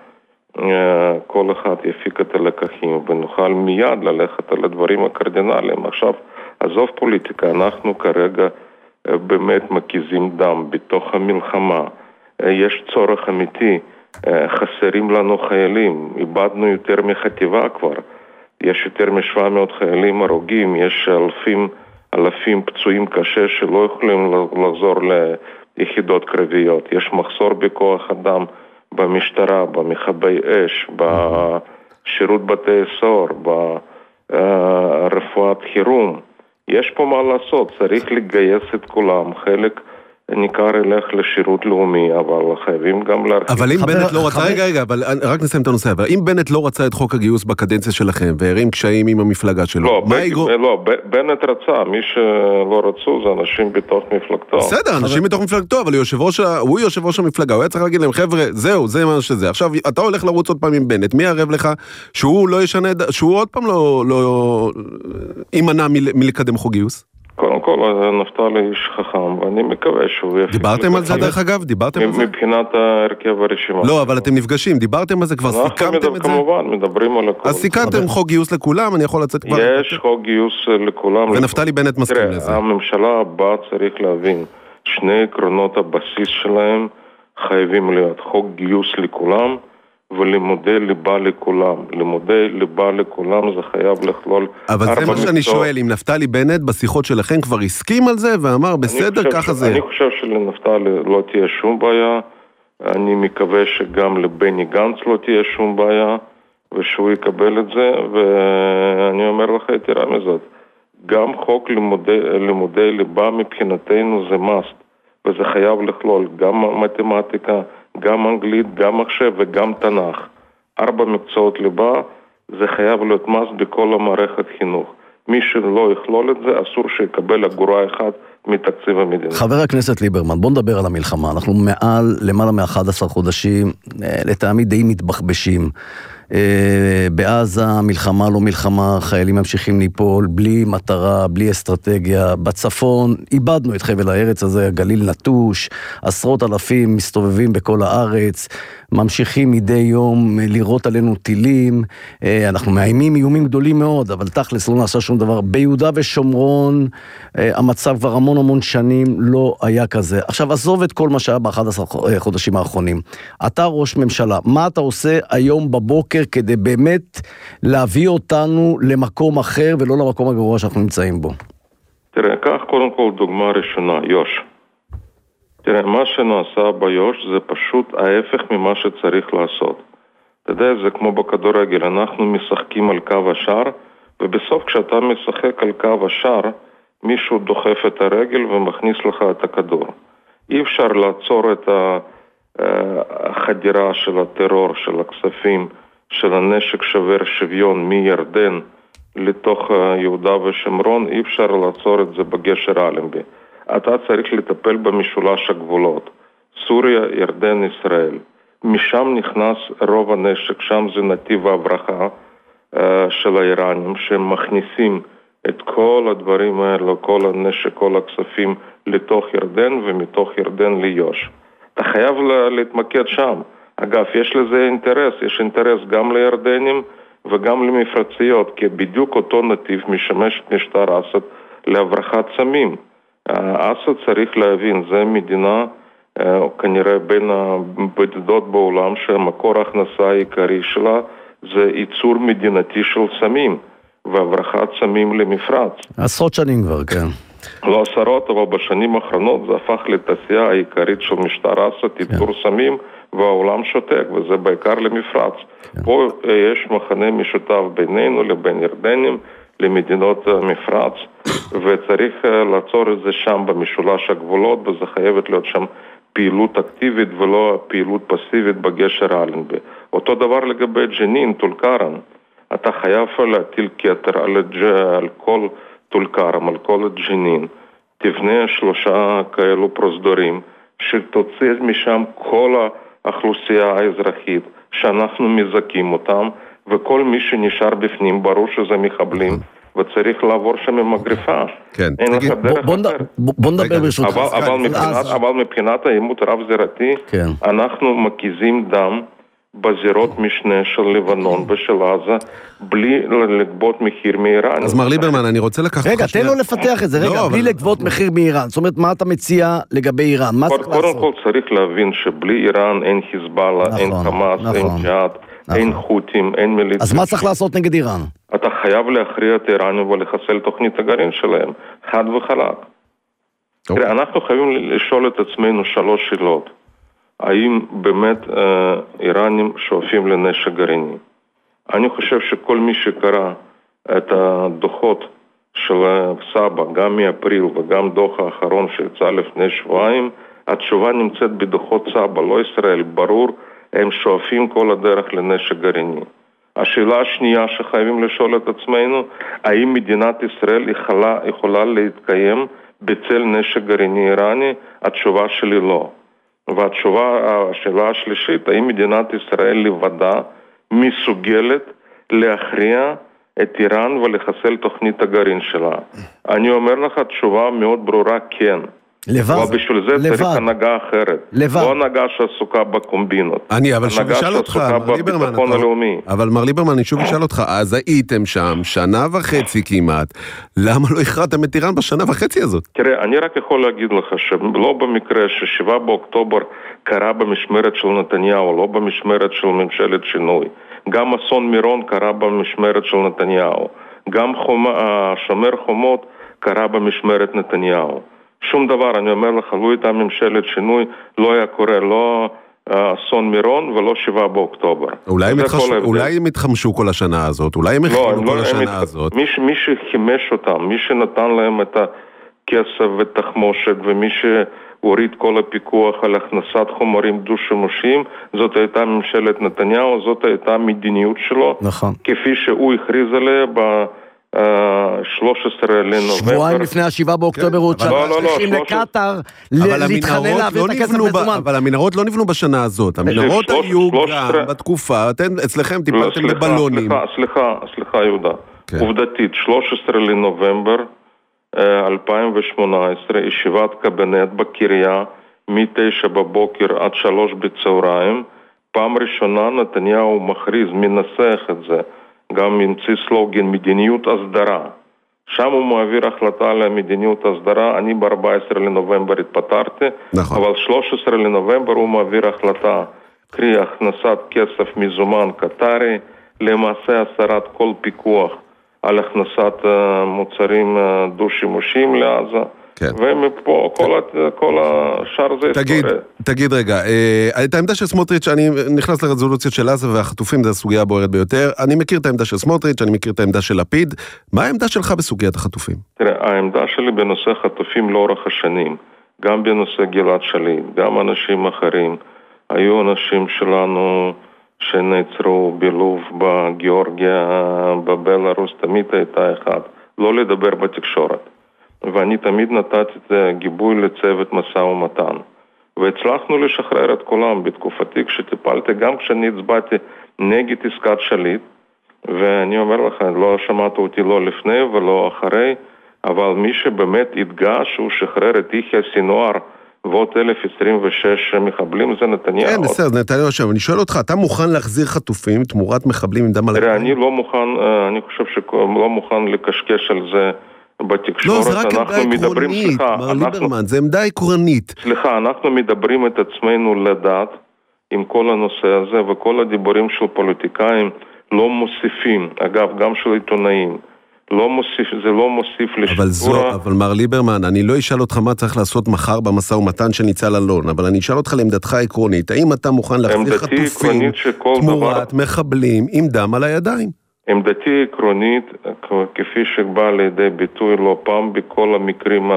כל אחד יפיק את הלקחים ונוכל מיד ללכת על הדברים הקרדינליים. עכשיו, עזוב פוליטיקה, אנחנו כרגע באמת מקיזים דם בתוך המלחמה. יש צורך אמיתי, חסרים לנו חיילים, איבדנו יותר מחטיבה כבר. יש יותר מ-700 חיילים הרוגים, יש אלפים פצועים קשה שלא יכולים לחזור ליחידות קרביות, יש מחסור בכוח אדם במשטרה, במכבי אש, בשירות בתי סוהר, ברפואת חירום. יש פה מה לעשות, צריך לגייס את כולם, חלק ניכר ילך לשירות לאומי, אבל חייבים גם להרחיב. אבל אם בנט לא רצה, רגע, אבל רק נסיים את הנושא, אבל אם בנט לא רצה את חוק הגיוס בקדנציה שלכם, והרים קשיים עם המפלגה שלו, לא, בנט רצה, מי שלא רצו זה אנשים בתוך מפלגתו. בסדר, אנשים בתוך מפלגתו, אבל הוא יושב ראש המפלגה, הוא היה צריך להגיד להם, חבר'ה, זהו, זה מה שזה. עכשיו, אתה הולך לרוץ עוד פעם עם בנט, מי יערב לך שהוא לא ישנה, שהוא עוד פעם לא יימנע מלקדם חוק גיוס? קודם כל, נפתלי איש חכם, ואני מקווה שהוא יפיק... דיברתם על זה דרך אגב? דיברתם על זה? מבחינת ההרכב הרשימה. לא, אבל אתם נפגשים, דיברתם על זה, כבר סיכמתם את זה? כמובן, מדברים על הכל. אז סיכמתם חוק גיוס לכולם, אני יכול לצאת כבר... יש חוק גיוס לכולם. ונפתלי בנט מסכים לזה. תראה, הממשלה הבאה צריך להבין, שני עקרונות הבסיס שלהם חייבים להיות חוק גיוס לכולם, ולימודי ליבה לכולם. לימודי ליבה לכולם זה חייב לכלול... אבל זה מה שאני שואל, אם נפתלי בנט בשיחות שלכם כבר הסכים על זה ואמר בסדר, ככה זה... אני חושב שלנפתלי לא תהיה שום בעיה, אני מקווה שגם לבני גנץ לא תהיה שום בעיה, ושהוא יקבל את זה, ואני אומר לך יתרה מזאת, גם חוק לימודי ליבה מבחינתנו זה must, וזה חייב לכלול גם מתמטיקה, גם אנגלית, גם מחשב וגם תנ"ך. 4 מקצועות ליבה, זה חייב להיות מס בכל המערכת חינוך. מי שלא יכלול את זה, אסור שיקבל אגורה אחת מתקציב המדינה. חבר הכנסת ליברמן, בוא נדבר על המלחמה. אנחנו למעלה מ-11 חודשים, לטעמי די מתבחבשים. בעזה מלחמה לא מלחמה, חיילים ממשיכים ליפול בלי מטרה, בלי אסטרטגיה. בצפון איבדנו את חבל הארץ הזה, הגליל נטוש, עשרות אלפים מסתובבים בכל הארץ, ממשיכים מדי יום לירות עלינו טילים, אנחנו מאיימים איומים גדולים מאוד, אבל תכלס לא נעשה שום דבר. ביהודה ושומרון המצב כבר המון שנים לא היה כזה. עכשיו עזוב את כל מה שהיה ב-11 חודשים האחרונים. אתה ראש ממשלה, מה אתה עושה היום בבוקר כדי באמת להביא אותנו למקום אחר ולא למקום הגרוע שאנחנו נמצאים בו? תראה, כך קודם כל דוגמה ראשונה, יוש. תראה, מה שנעשה ביוש זה פשוט ההפך ממה שצריך לעשות. אתה יודע, זה כמו בכדורגל, אנחנו משחקים על קו השער, ובסוף כשאתה משחק על קו השער, מישהו דוחף את הרגל ומכניס לך את הכדור. אי אפשר לעצור את החדירה של הטרור, של הכספים, של הנשק שובר שוויון מירדן לתוך יהודה ושומרון, אי אפשר לעצור את זה בגשר אלנבי. אתה צריך לטפל במשולש הגבולות, סוריה, ירדן, ישראל. משם נכנס רוב הנשק, שם זה נתיב ההברחה של האיראנים, שהם מכניסים את כל הדברים האלה, כל הנשק, כל הכספים לתוך ירדן ומתוך ירדן ליוש. אתה חייב להתמקד שם. אגב, יש לזה אינטרס, יש אינטרס גם לירדנים וגם למפרציות, כי בדיוק אותו נתיב משמש את משטר אסד להברחת סמים. אסד צריך להבין, זה מדינה כנראה בין הבודדות בעולם שהמקור ההכנסה העיקרי שלה זה ייצור מדינתי של סמים והברחת סמים למפרץ. עשרות שנים כבר, כן. לא עשרות, אבל בשנים האחרונות זה הפך לתעשייה העיקרית של משטר אסד, ייצור סמים, והעולם שותק, וזה בעיקר למפרץ. פה יש מחנה משותף בינינו לבין ירדנים, למדינות המפרץ, וצריך לעצור את זה שם במשולש הגבולות, וזה חייבת להיות שם פעילות אקטיבית ולא פעילות פסיבית בגשר אלנבי. אותו דבר לגבי ג'נין, טול כרם. אתה חייב להטיל כתר על כל טול כרם, על כל ג'נין. תבנה 3 כאלו פרוזדורים, שתוציא משם כל האוכלוסייה האזרחית, שאנחנו מזכים אותם, וכל מי שנשאר בפנים, ברור שזה מחבלים, וצריך לעבור שם עם מגריפה. כן. אין לך דרך אחרת. בוא נדבר ברשותך. אבל מבחינת העימות רב-זירתי, אנחנו מקיזים דם בזירות משנה של לבנון ושל עזה, בלי לגבות מחיר מאיראן. אז מר ליברמן, אני רוצה לקחת... רגע, תן לו לפתח את זה, רגע, בלי לגבות מחיר מאיראן. זאת אומרת, מה אתה מציע לגבי איראן? מה צריך לעשות? קודם כל צריך להבין שבלי איראן אין חיזבאללה, אין חמאס, אין ג'יהאד, אין חות'ים, אין מיליציות. אז מה צריך לעשות נגד איראן? אתה חייב להכריע את האיראנים ולחסל תוכנית הגרעין שלהם, חד וחלק. תראה, אנחנו חייבים לשאול את עצמנו 3 שאלות. האם באמת איראנים שואפים לנשק גרעיני? אני חושב שכל מי שקרא את הדוחות של סבא, גם מאפריל וגם דוח האחרון שיצא לפני שבועיים, התשובה נמצאת בדוחות סבא, לא ישראל, ברור, הם שואפים כל הדרך לנשק גרעיני. השאלה השנייה שחייבים לשאול את עצמנו, האם מדינת ישראל יכולה להתקיים בצל נשק גרעיני איראני? התשובה שלי לא. והשאלה השלישית, האם מדינת ישראל לבדה מסוגלת להכריע את איראן ולחסל תוכנית הגרעין שלה? אני אומר לך תשובה מאוד ברורה, כן. לבד. ובשביל זה צריך הנהגה אחרת. לבד. לא הנהגה שעסוקה בקומבינות. אבל שוב אשאל אותך, מר ליברמן, אבל מר ליברמן, אני שוב אשאל אותך, אז הייתם שם 1.5 שנה כמעט, למה לא הכרעתם את איראן ב1.5 שנה הזאת? תראה, אני רק יכול להגיד לך שלא במקרה ש7 באוקטובר קרה במשמרת של נתניהו, לא במשמרת של ממשלת שינוי. גם אסון מירון קרה במשמרת של נתניהו. גם שומר חומות קרה במשמרת נתניהו. שום דבר, אני אומר לך, לא הייתה ממשלת שינוי, לא היה קורה, לא אסון מירון ולא 7 באוקטובר. אולי הם התחמשו כל השנה הזאת, אולי הם הכינו כל השנה הזאת. מי שחימש אותם, מי שנתן להם את הכסף ותחמושת, ומי שהוריד כל הפיקוח על הכנסת חומרים דו-שימושיים, זאת הייתה ממשלת נתניהו, זאת הייתה מדיניות שלו, נכון. כפי שהוא הכריז עליה 13 לנובמבר. שבועיים לפני 7 באוקטובר הוא צריכים לקטר להתחנן להביא את הכסף בזמן. אבל המנהרות לא נבנו בשנה הזאת, המנהרות היו גם בתקופה, אצלכם טיפלתם בבלונים. סליחה יהודה, עובדתית 13 לנובמבר 2018, ישיבת קבינט בקריה מ-9 בבוקר עד 3 בצהריים, פעם ראשונה נתניהו מכריז, מנסח את זה, גם המציא סלוגן מדיניות הסדרה. שם הוא מעביר החלטה על מדיניות הסדרה, אני ב-14 לנובמבר התפטרתי, נכון. אבל 13 לנובמבר הוא מעביר החלטה, קרי הכנסת כסף מזומן קטרי, למעשה הסרת כל פיקוח על הכנסת מוצרים דו-שימושיים לעזה, כן. ומפה כל השאר זה תגיד רגע, את העמדה של סמוטריץ', אני נכנס לרזולוציות של עזה והחטופים, זה הסוגיה הבוערת ביותר, אני מכיר את העמדה של סמוטריץ', אני מכיר את העמדה של לפיד, מה העמדה שלך בסוגיית החטופים? תראה, העמדה שלי בנושא חטופים לאורך השנים, גם בנושא גלעד שליט, גם אנשים אחרים, היו אנשים שלנו שנעצרו בלוב, בגיאורגיה, בבלרוס, תמיד הייתה אחד, לא לדבר בתקשורת. ואני תמיד נתתי את גיבוי לצוות משא ומתן. והצלחנו לשחרר את כולם בתקופתי כשטיפלתי, גם כשאני הצבעתי נגד עסקת שליט, ואני אומר לך, לא שמעת אותי לא לפני ולא אחרי, אבל מי שבאמת התגאה שהוא שחרר את יחיא סינואר ועוד 1026 מחבלים זה נתניהו. כן, בסדר, נתניהו עכשיו, אני שואל אותך, אתה מוכן להחזיר חטופים תמורת מחבלים עם דם על הידיים? אני לא מוכן, אני חושב שלא מוכן לקשקש על זה בתקשורת. לא, זה רק עמדה עקרונית, מר ליברמן, זה עמדה עקרונית. סליחה, אנחנו מדברים את עצמנו לדעת עם כל הנושא הזה, וכל הדיבורים של פוליטיקאים לא מוסיפים, אגב, גם של עיתונאים, לא מוסיף, זה לא מוסיף לשיפורה. אבל מר ליברמן, אני לא אשאל אותך מה צריך לעשות מחר במשא ומתן של ניצל אלון, אבל אני אשאל אותך לעמדתך העקרונית, האם אתה מוכן להחזיר חטופים תמורת מחבלים עם דם על הידיים? עמדתי עקרונית, כפי שבא לידי ביטוי לא פעם, בכל המקרים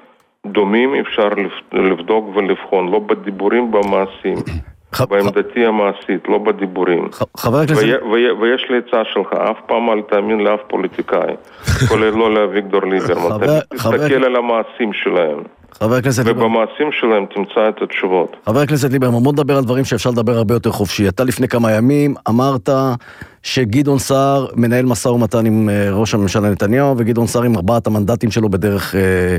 הדומים אפשר לבדוק ולבחון, לא בדיבורים, במעשים. בעמדתי המעשית, לא בדיבורים. ויש לי הצעה שלך, אף פעם אל תאמין לאף פוליטיקאי, כולל לא לאביגדור ליברמן. תסתכל על המעשים שלהם. ובמעשים שלהם תמצא את התשובות. חבר הכנסת ליברמן, בוא נדבר על דברים שאפשר לדבר הרבה יותר חופשי. אתה לפני כמה ימים אמרת שגדעון סער מנהל משא ומתן עם ראש הממשלה נתניהו, וגדעון סער עם 4 המנדטים שלו בדרך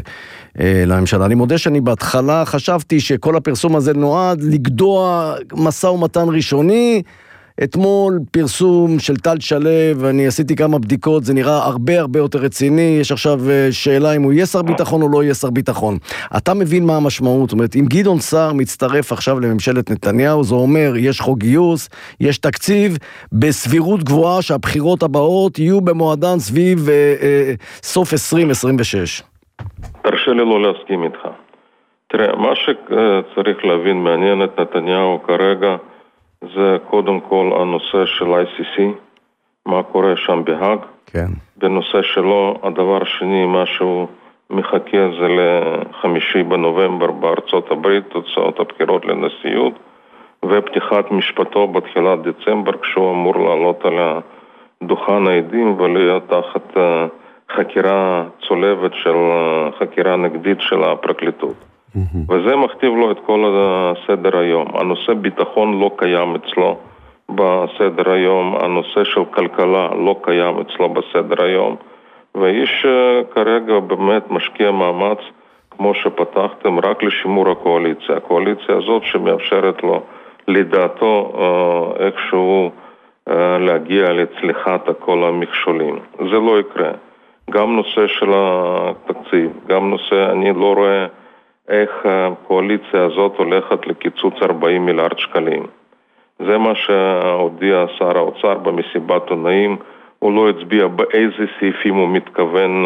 לממשלה. אני מודה שאני בהתחלה חשבתי שכל הפרסום הזה נועד לגדוע משא ומתן ראשוני, אתמול פרסום של טל שלו, אני עשיתי כמה בדיקות, זה נראה הרבה הרבה יותר רציני, יש עכשיו שאלה אם הוא יהיה שר ביטחון או לא יהיה שר ביטחון. אתה מבין מה המשמעות? זאת אומרת, אם גדעון סער מצטרף עכשיו לממשלת נתניהו, זה אומר, יש חוק גיוס, יש תקציב, בסבירות גבוהה שהבחירות הבאות יהיו במועדן סביב סוף 2026. תרשה לי לא להסכים איתך. תראה, מה שצריך להבין מעניין את נתניהו כרגע, זה קודם כל הנושא של ICC, מה קורה שם בהאג. כן. בנושא שלו, הדבר שני, מה שהוא מחכה זה ל5 בנובמבר בארצות הברית, תוצאות הבחירות לנשיאות, ופתיחת משפטו בתחילת דצמבר, כשהוא אמור לעלות על דוכן העדים ולהיות תחת חקירה צולבת של חקירה נגדית של הפרקליטות. וזה מכתיב לו את כל הסדר היום. הנושא ביטחון לא קיים אצלו בסדר היום, הנושא של כלכלה לא קיים אצלו בסדר היום, ואיש כרגע באמת משקיע מאמץ, כמו שפתחתם, רק לשימור הקואליציה. הקואליציה הזאת שמאפשרת לו לדעתו איכשהו להגיע לצליחת כל המכשולים. זה לא יקרה. גם נושא של התקציב, גם נושא, אני לא רואה איך הקואליציה הזאת הולכת לקיצוץ 40 מיליארד שקלים. זה מה שהודיע שר האוצר במסיבת עונאים, הוא לא הצביע באיזה סעיפים הוא מתכוון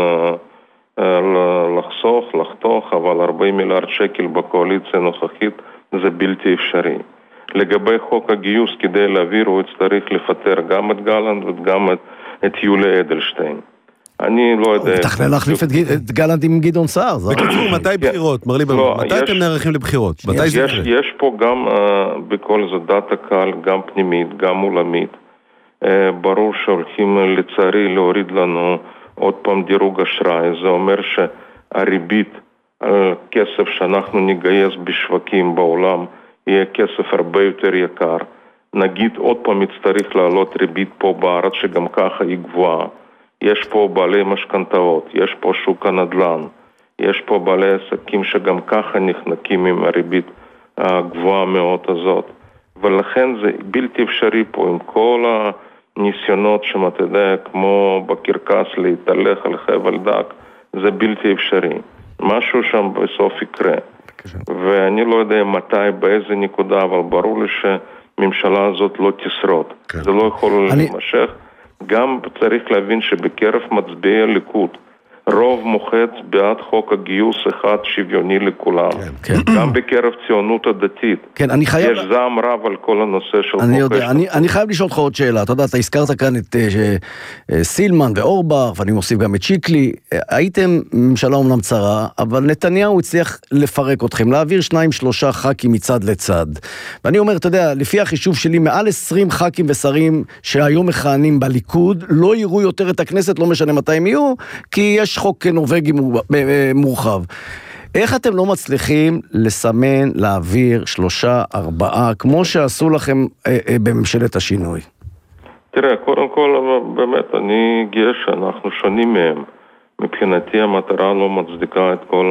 לחתוך, אבל 40 מיליארד שקל בקואליציה הנוכחית זה בלתי אפשרי. לגבי חוק הגיוס, כדי להעביר הוא יצטרך לפטר גם את גלנט וגם את יולי אדלשטיין. אני לא יודע... הוא מתכנן להחליף את גלנט עם גדעון סער. בקיצור, מתי בחירות? מר ליברמן, מתי אתם נערכים לבחירות? יש פה גם, בכל זה דאטה קל, גם פנימית, גם עולמית. ברור שהולכים לצערי להוריד לנו עוד פעם דירוג אשראי. זה אומר שהריבית על כסף שאנחנו נגייס בשווקים בעולם יהיה כסף הרבה יותר יקר. נגיד עוד פעם יצטרך לעלות ריבית פה בארץ שגם ככה היא גבוהה. יש פה בעלי משכנתאות, יש פה שוק הנדל"ן, יש פה בעלי עסקים שגם ככה נחנקים עם הריבית הגבוהה מאוד הזאת. ולכן זה בלתי אפשרי פה עם כל הניסיונות שאתה יודע, כמו בקרקס להתהלך על חבל דק, זה בלתי אפשרי. משהו שם בסוף יקרה. ואני לא יודע מתי, באיזה נקודה, אבל ברור לי שהממשלה הזאת לא תשרוד. זה לא יכול להימשך. גם צריך להבין שבקרב מצביעי הליכוד רוב מוחץ בעד חוק הגיוס אחד שוויוני לכולם. גם בקרב ציונות הדתית. יש זעם רב על כל הנושא של חוק השתתפות. אני חייב לשאול אותך עוד שאלה. אתה יודע, אתה הזכרת כאן את סילמן ואורבך, ואני מוסיף גם את שיקלי. הייתם ממשלה אומנם צרה, אבל נתניהו הצליח לפרק אתכם, להעביר 2-3 ח"כים מצד לצד. ואני אומר, אתה יודע, לפי החישוב שלי, מעל 20 ח"כים ושרים שהיום מכהנים בליכוד, לא יראו יותר את הכנסת, לא משנה מתי הם יהיו, כי יש חוק נורווגי מורחב. איך אתם לא מצליחים לסמן, להעביר 3-4, כמו שעשו לכם בממשלת השינוי? תראה, קודם כל, באמת, אני גאה שאנחנו שונים מהם. מבחינתי המטרה לא מצדיקה את כל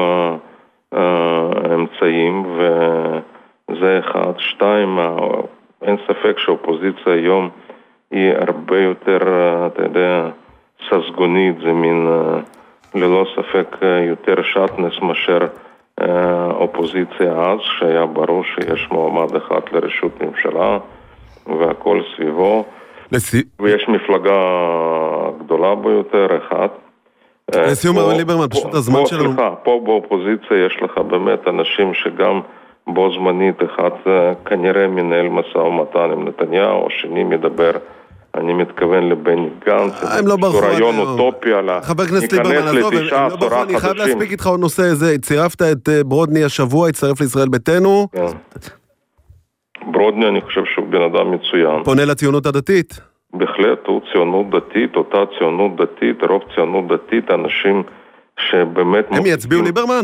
האמצעים, וזה אחד. 2, אין ספק שהאופוזיציה היום היא הרבה יותר, אתה יודע, ססגונית, זה מין... ללא ספק יותר שטנס מאשר אופוזיציה אז, שהיה ברור שיש מועמד אחד לראשות ממשלה והכל סביבו, ויש מפלגה גדולה ביותר, אחת. לסיום, ליברמן, פשוט הזמן שלנו... סליחה, פה באופוזיציה יש לך באמת אנשים שגם בו זמנית אחד כנראה מנהל משא ומתן עם נתניהו, השני מדבר... אני מתכוון לבני גנץ, הם לא ברחו רעיון אוטופי על חבר הכנסת ליברמן, עזוב, הם לא ברחו, אני חייב להספיק איתך עוד נושא הזה, צירפת את ברודני השבוע, הצטרף לישראל ביתנו. ברודני אני חושב שהוא בן אדם מצוין. פונה לציונות הדתית? בהחלט, הוא ציונות דתית, אותה ציונות דתית, רוב ציונות דתית, אנשים שבאמת... הם יצביעו ליברמן?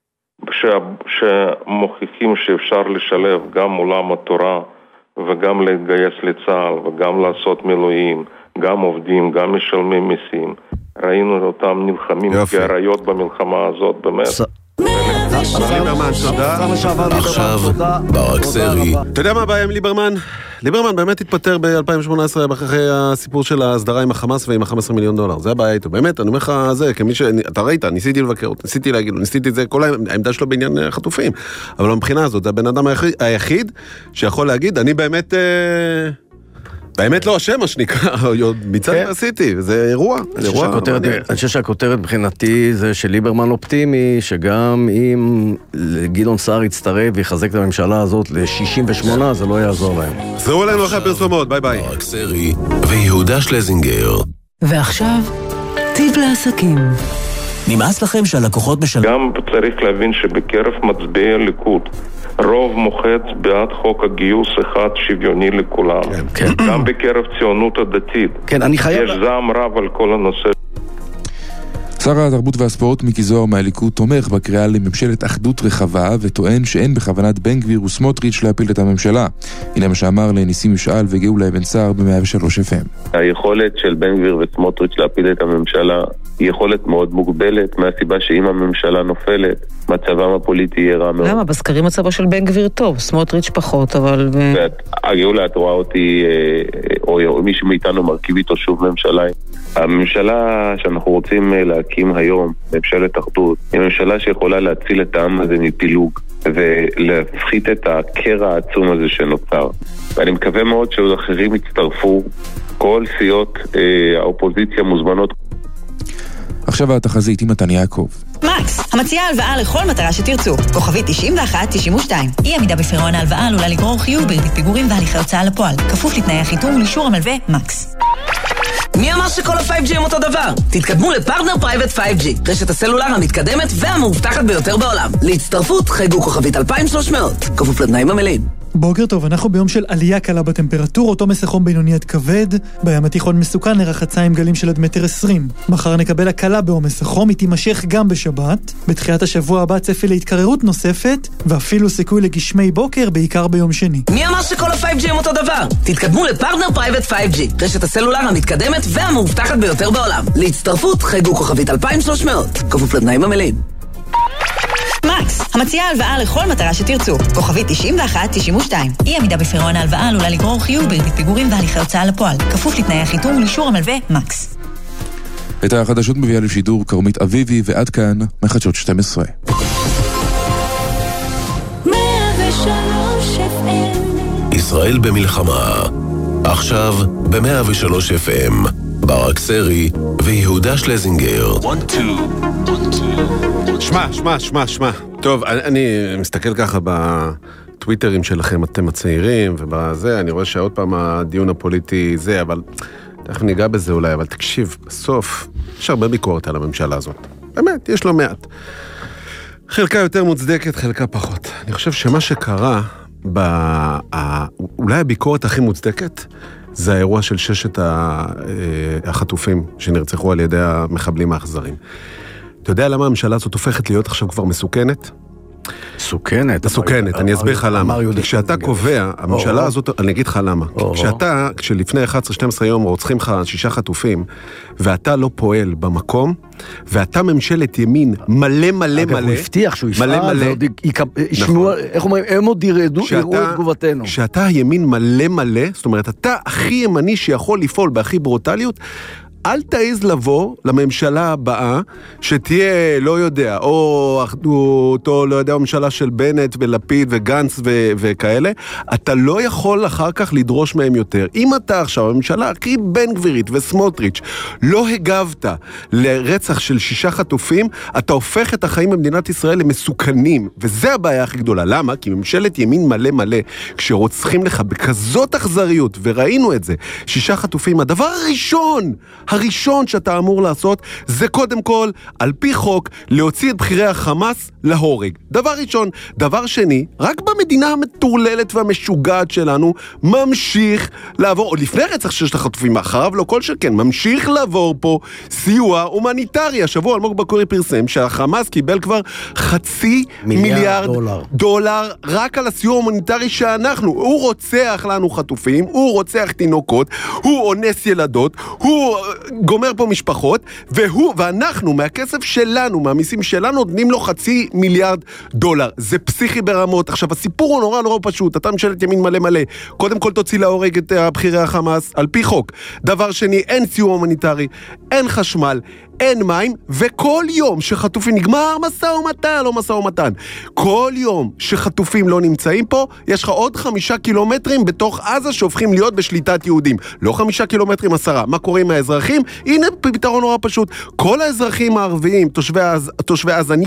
שמוכיחים שאפשר לשלב גם עולם התורה, וגם להתגייס לצה"ל, וגם לעשות מילואים, גם עובדים, גם משלמים מיסים. ראינו אותם נלחמים כאריות במלחמה הזאת, באמת. ליברמן, תודה. עכשיו, ברק סרי. אתה יודע מה הבעיה עם ליברמן? ליברמן באמת התפטר ב-2018 אחרי הסיפור של ההסדרה עם החמאס ועם $15 מיליון. זה הבעיה איתו. באמת, אני אומר לך זה, כמי אתה ראית, ניסיתי לבקר, ניסיתי להגיד, ניסיתי את זה, כל העמדה שלו בעניין חטופים. אבל מבחינה הזאת, זה הבן אדם היחיד שיכול להגיד, אני באמת לא אשם, מה שנקרא, מצד עשיתי, זה אירוע. אני חושב שהכותרת מבחינתי זה שליברמן אופטימי, שגם אם גדעון סער יצטרף ויחזק את הממשלה הזאת ל-68, זה לא יעזור להם. זהו אלינו אחרי הפרסומות, ביי ביי. ברק סרי ויהודה שלזינגר. ועכשיו, טיפ לעסקים. נמאס לכם שהלקוחות משלמים? גם צריך להבין שבקרב מצביעי הליכוד רוב מוחץ בעד חוק הגיוס אחד שוויוני לכולם. כן. גם בקרב ציונות הדתית. כן, אני חייב... יש זעם רב על כל הנושא. שר התרבות והספורט מיקי זוהר מהליכוד תומך בקריאה לממשלת אחדות רחבה וטוען שאין בכוונת בן גביר וסמוטריץ' להפיל את הממשלה. הנה מה שאמר לניסים משאל וגאולה אבן סער ב-103 FM. היכולת של בן גביר וסמוטריץ' להפיל את הממשלה היא יכולת מאוד מוגבלת, מהסיבה שאם הממשלה נופלת, מצבם הפוליטי יהיה רע מאוד. למה? בסקרים מצבו של בן גביר טוב, סמוטריץ' פחות, אבל... הגאולה, את רואה אותי, או מישהו מאיתנו מרכיב איתו שוב ממשלה. הממשלה שאנחנו רוצים להקים היום, ממשלת אחדות, היא ממשלה שיכולה להציל את העם הזה מפילוג, ולהפחית את הקרע העצום הזה שנוצר. ואני מקווה מאוד שעוד אחרים יצטרפו, כל סיעות האופוזיציה מוזמנות. עכשיו התחזית עם מתן יעקב. מקס, המציעה הלוואה לכל מטרה שתרצו. כוכבית 91-92. אי עמידה בפירעון ההלוואה עלולה לגרור חיוב בריבית פיגורים והליכי הוצאה לפועל. כפוף לתנאי החיתום ולאישור המלווה מקס. מי אמר שכל ה-5G הם אותו דבר? תתקדמו לפרטנר פרייבט 5G, רשת הסלולר המתקדמת והמאובטחת ביותר בעולם. להצטרפות חייגו כוכבית 2300, כפוף לתנאים המלאים. בוקר טוב, אנחנו ביום של עלייה קלה בטמפרטורות, עומס חום בינוני עד כבד, בים התיכון מסוכן לרחצה עם גלים של עד 1.20 מטר. מחר נקבל הקלה בעומס החום, היא תימשך גם בשבת. בתחילת השבוע הבא צפי להתקררות נוספת, ואפילו סיכוי לגשמי בוקר, בעיקר ביום שני. מי אמר שכל ה-5G הם אותו דבר? תתקדמו לפרטנר פרייבט 5G, רשת הסלולר המתקדמת והמאובטחת ביותר בעולם. להצטרפות חייגו כוכבית 2300, כפוף לתנאים המלאים. מקס, המציעה הלוואה לכל מטרה שתרצו. כוכבית 91-92. אי עמידה בפירעון ההלוואה עלולה לגרור חיוב בריבית פיגורים והליכי הוצאה לפועל. כפוף לתנאי החיתום ולאישור המלווה מקס. את החדשות מביאה לשידור כרמית אביבי, ועד כאן מחדשות 12. ישראל במלחמה. עכשיו ב-103 FM. ברק סרי ויהודה שלזינגר. 1, 2, 1, 2. שמע. טוב, אני מסתכל ככה בטוויטרים שלכם, אתם הצעירים, ובזה אני רואה שעוד פעם הדיון הפוליטי זה, אבל תכף ניגע בזה אולי, אבל תקשיב, בסוף יש הרבה ביקורת על הממשלה הזאת. באמת, יש לו מעט. חלקה יותר מוצדקת, חלקה פחות. אני חושב שמה שקרה, אולי הביקורת הכי מוצדקת, זה האירוע של 6 החטופים שנרצחו על ידי המחבלים האכזרים. אתה יודע למה הממשלה הזאת הופכת להיות עכשיו כבר מסוכנת? מסוכנת, אני אסביר לך למה. כשאתה קובע, הממשלה הזאת, אני אגיד לך למה. כשלפני 11-12 יום רוצחים לך 6 חטופים, ואתה לא פועל במקום, ואתה ממשלת ימין מלא, אגב, הוא הבטיח שהוא יפעל, איך אומרים, הם עוד יראו את תגובתנו. כשאתה הימין מלא, זאת אומרת, אתה הכי ימני שיכול לפעול בהכי ברוטליות, אל תעז לבוא לממשלה הבאה, שתהיה, לא יודע, או אחדות, או לא יודע, הממשלה של בנט ולפיד וגנץ וכאלה, אתה לא יכול אחר כך לדרוש מהם יותר. אם אתה עכשיו, הממשלה הכי בן גבירית וסמוטריץ', לא הגבת לרצח של 6 חטופים, אתה הופך את החיים במדינת ישראל למסוכנים, וזה הבעיה הכי גדולה. למה? כי ממשלת ימין מלא, כשרוצחים לך בכזאת אכזריות, וראינו את זה, 6 חטופים, הדבר הראשון שאתה אמור לעשות, זה קודם כל, על פי חוק, להוציא את בחירי החמאס להורג. דבר ראשון. דבר שני, רק במדינה המטורללת והמשוגעת שלנו, ממשיך לעבור, או לפני רצח 6 החטופים, אחריו לא כל שכן, ממשיך לעבור פה סיוע הומניטרי. השבוע אלמוג בקורי פרסם שהחמאס קיבל כבר $500 מיליארד רק על הסיוע ההומניטרי שאנחנו. הוא רוצח לנו חטופים, הוא רוצח תינוקות, הוא אונס ילדות, הוא גומר פה משפחות, ואנחנו מהכסף שלנו, מהמיסים שלנו, נותנים לו $500 מיליארד. זה פסיכי ברמות. עכשיו, הסיפור הוא נורא נורא פשוט. אתה ממשלת ימין מלא מלא. קודם כל תוציא להורג את הבחירי החמאס, על פי חוק. דבר שני, אין סיוע הומניטרי, אין חשמל, אין מים, וכל יום שחטופים נגמר מסע ומתן, לא מסע ומתן. כל יום שחטופים לא נמצאים פה, יש לך עוד 5 קילומטרים בתוך עזה שהופכים להיות בשליטת יהודים. לא 5 קילומטרים, 10. מה קורה עם האזרחים? הנה פתרון נורא פשוט. כל האזרחים הערביים, תושבי עזה,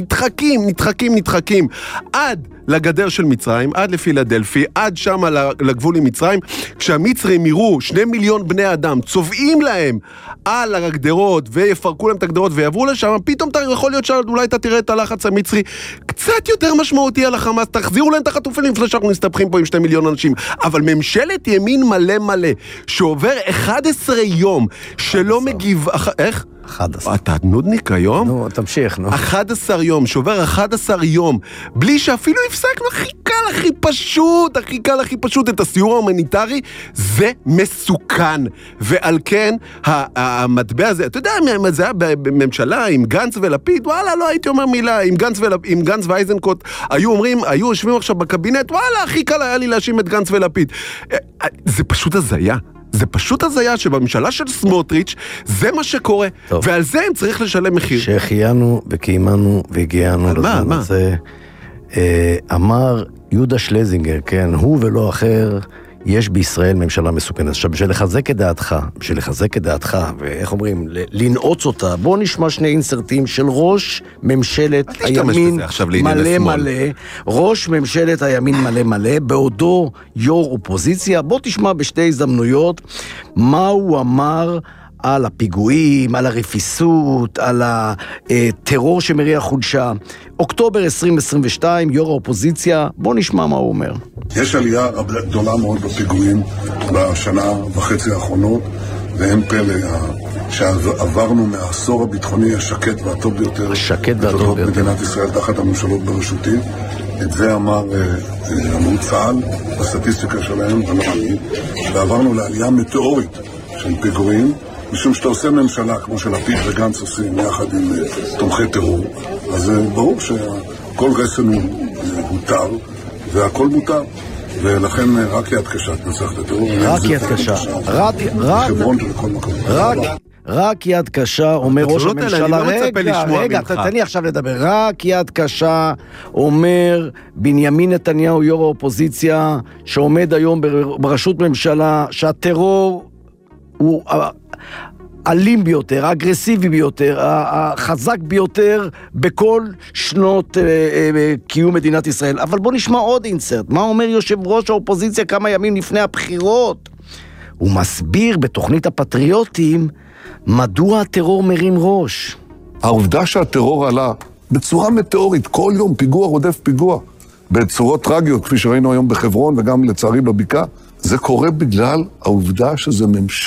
נדחקים עד לגדר של מצרים, עד לפילדלפי, עד שם לגבול עם מצרים. כשהמצרים יראו 2 מיליון בני אדם צובעים להם על הגדרות ויפרקו להם את הגדרות ויעברו לשם, פתאום יכול להיות שאולי אתה תראה את הלחץ המצרי קצת יותר משמעותי על החמאס, תחזירו להם את החטופים לפני שאנחנו נסתבכים פה עם 2 מיליון אנשים. אבל ממשלת ימין מלא מלא שעובר 11 יום שלא מגיב... איך? 11. אתה נודניק היום? נו, תמשיך, נו. 11 יום, שובר 11 יום, בלי שאפילו הפסקנו. הכי קל, הכי פשוט את הסיור ההומניטרי. זה מסוכן. ועל כן, המטבע הזה, אתה יודע, זה היה בממשלה עם גנץ ולפיד, וואלה, לא הייתי אומר מילה, עם גנץ ואייזנקוט, היו יושבים עכשיו בקבינט, וואלה, הכי קל היה לי להאשים את גנץ ולפיד. זה פשוט הזיה. זה פשוט הזיה שבממשלה של סמוטריץ' זה מה שקורה, טוב. ועל זה הם צריך לשלם מחיר. שהחיינו וקיימנו והגיענו לזמן הזה. אמר יהודה שלזינגר, כן, הוא ולא אחר, יש בישראל ממשלה מסוכנת. עכשיו, בשביל לחזק את דעתך, ואיך אומרים, לנעוץ אותה, בוא נשמע 2 אינסרטים של ראש ממשלת הימין מלא מלא, ראש ממשלת הימין מלא מלא, בעודו יו"ר אופוזיציה. בוא תשמע ב2 הזדמנויות מה הוא אמר על הפיגועים, על הרפיסות, על הטרור שמריח חולשה. אוקטובר 2022, יו"ר האופוזיציה, בוא נשמע מה הוא אומר. יש עלייה גדולה מאוד בפיגועים בשנה וחצי האחרונות, ואין פלא שעברנו מהעשור הביטחוני השקט והטוב ביותר בתולדות מדינת ישראל תחת הממשלות בראשותי. את זה אמרו צה"ל בסטטיסטיקה שלהם, ולא אני, ועברנו לעלייה מטאורית של פיגועים, משום שאתה עושה ממשלה כמו שלפיד וגנץ עושים יחד עם תומכי טרור, אז ברור שכל רסן הוא מותר והכל מותר, ולכן רק יד קשה תנצח את הטרור. רק יד קשה, רק יד קשה, אומר ראש הממשלה. רגע, תן לי עכשיו לדבר. רק יד קשה, אומר בנימין נתניהו, יו"ר האופוזיציה, שעומד היום בראשות ממשלה, שהטרור הוא אלים ביותר, אגרסיבי ביותר, החזק ביותר בכל שנות קיום מדינת ישראל. אבל בוא נשמע עוד אינסרט. מה אומר יושב ראש האופוזיציה כמה ימים לפני הבחירות? הוא מסביר בתוכנית הפטריוטים מדוע הטרור מרים ראש. העובדה שהטרור עלה בצורה מטאורית, כל יום פיגוע רודף פיגוע, בצורות טרגיות, כפי שראינו היום בחברון וגם לצערי בבקעה, זה קורה בגלל העובדה שזה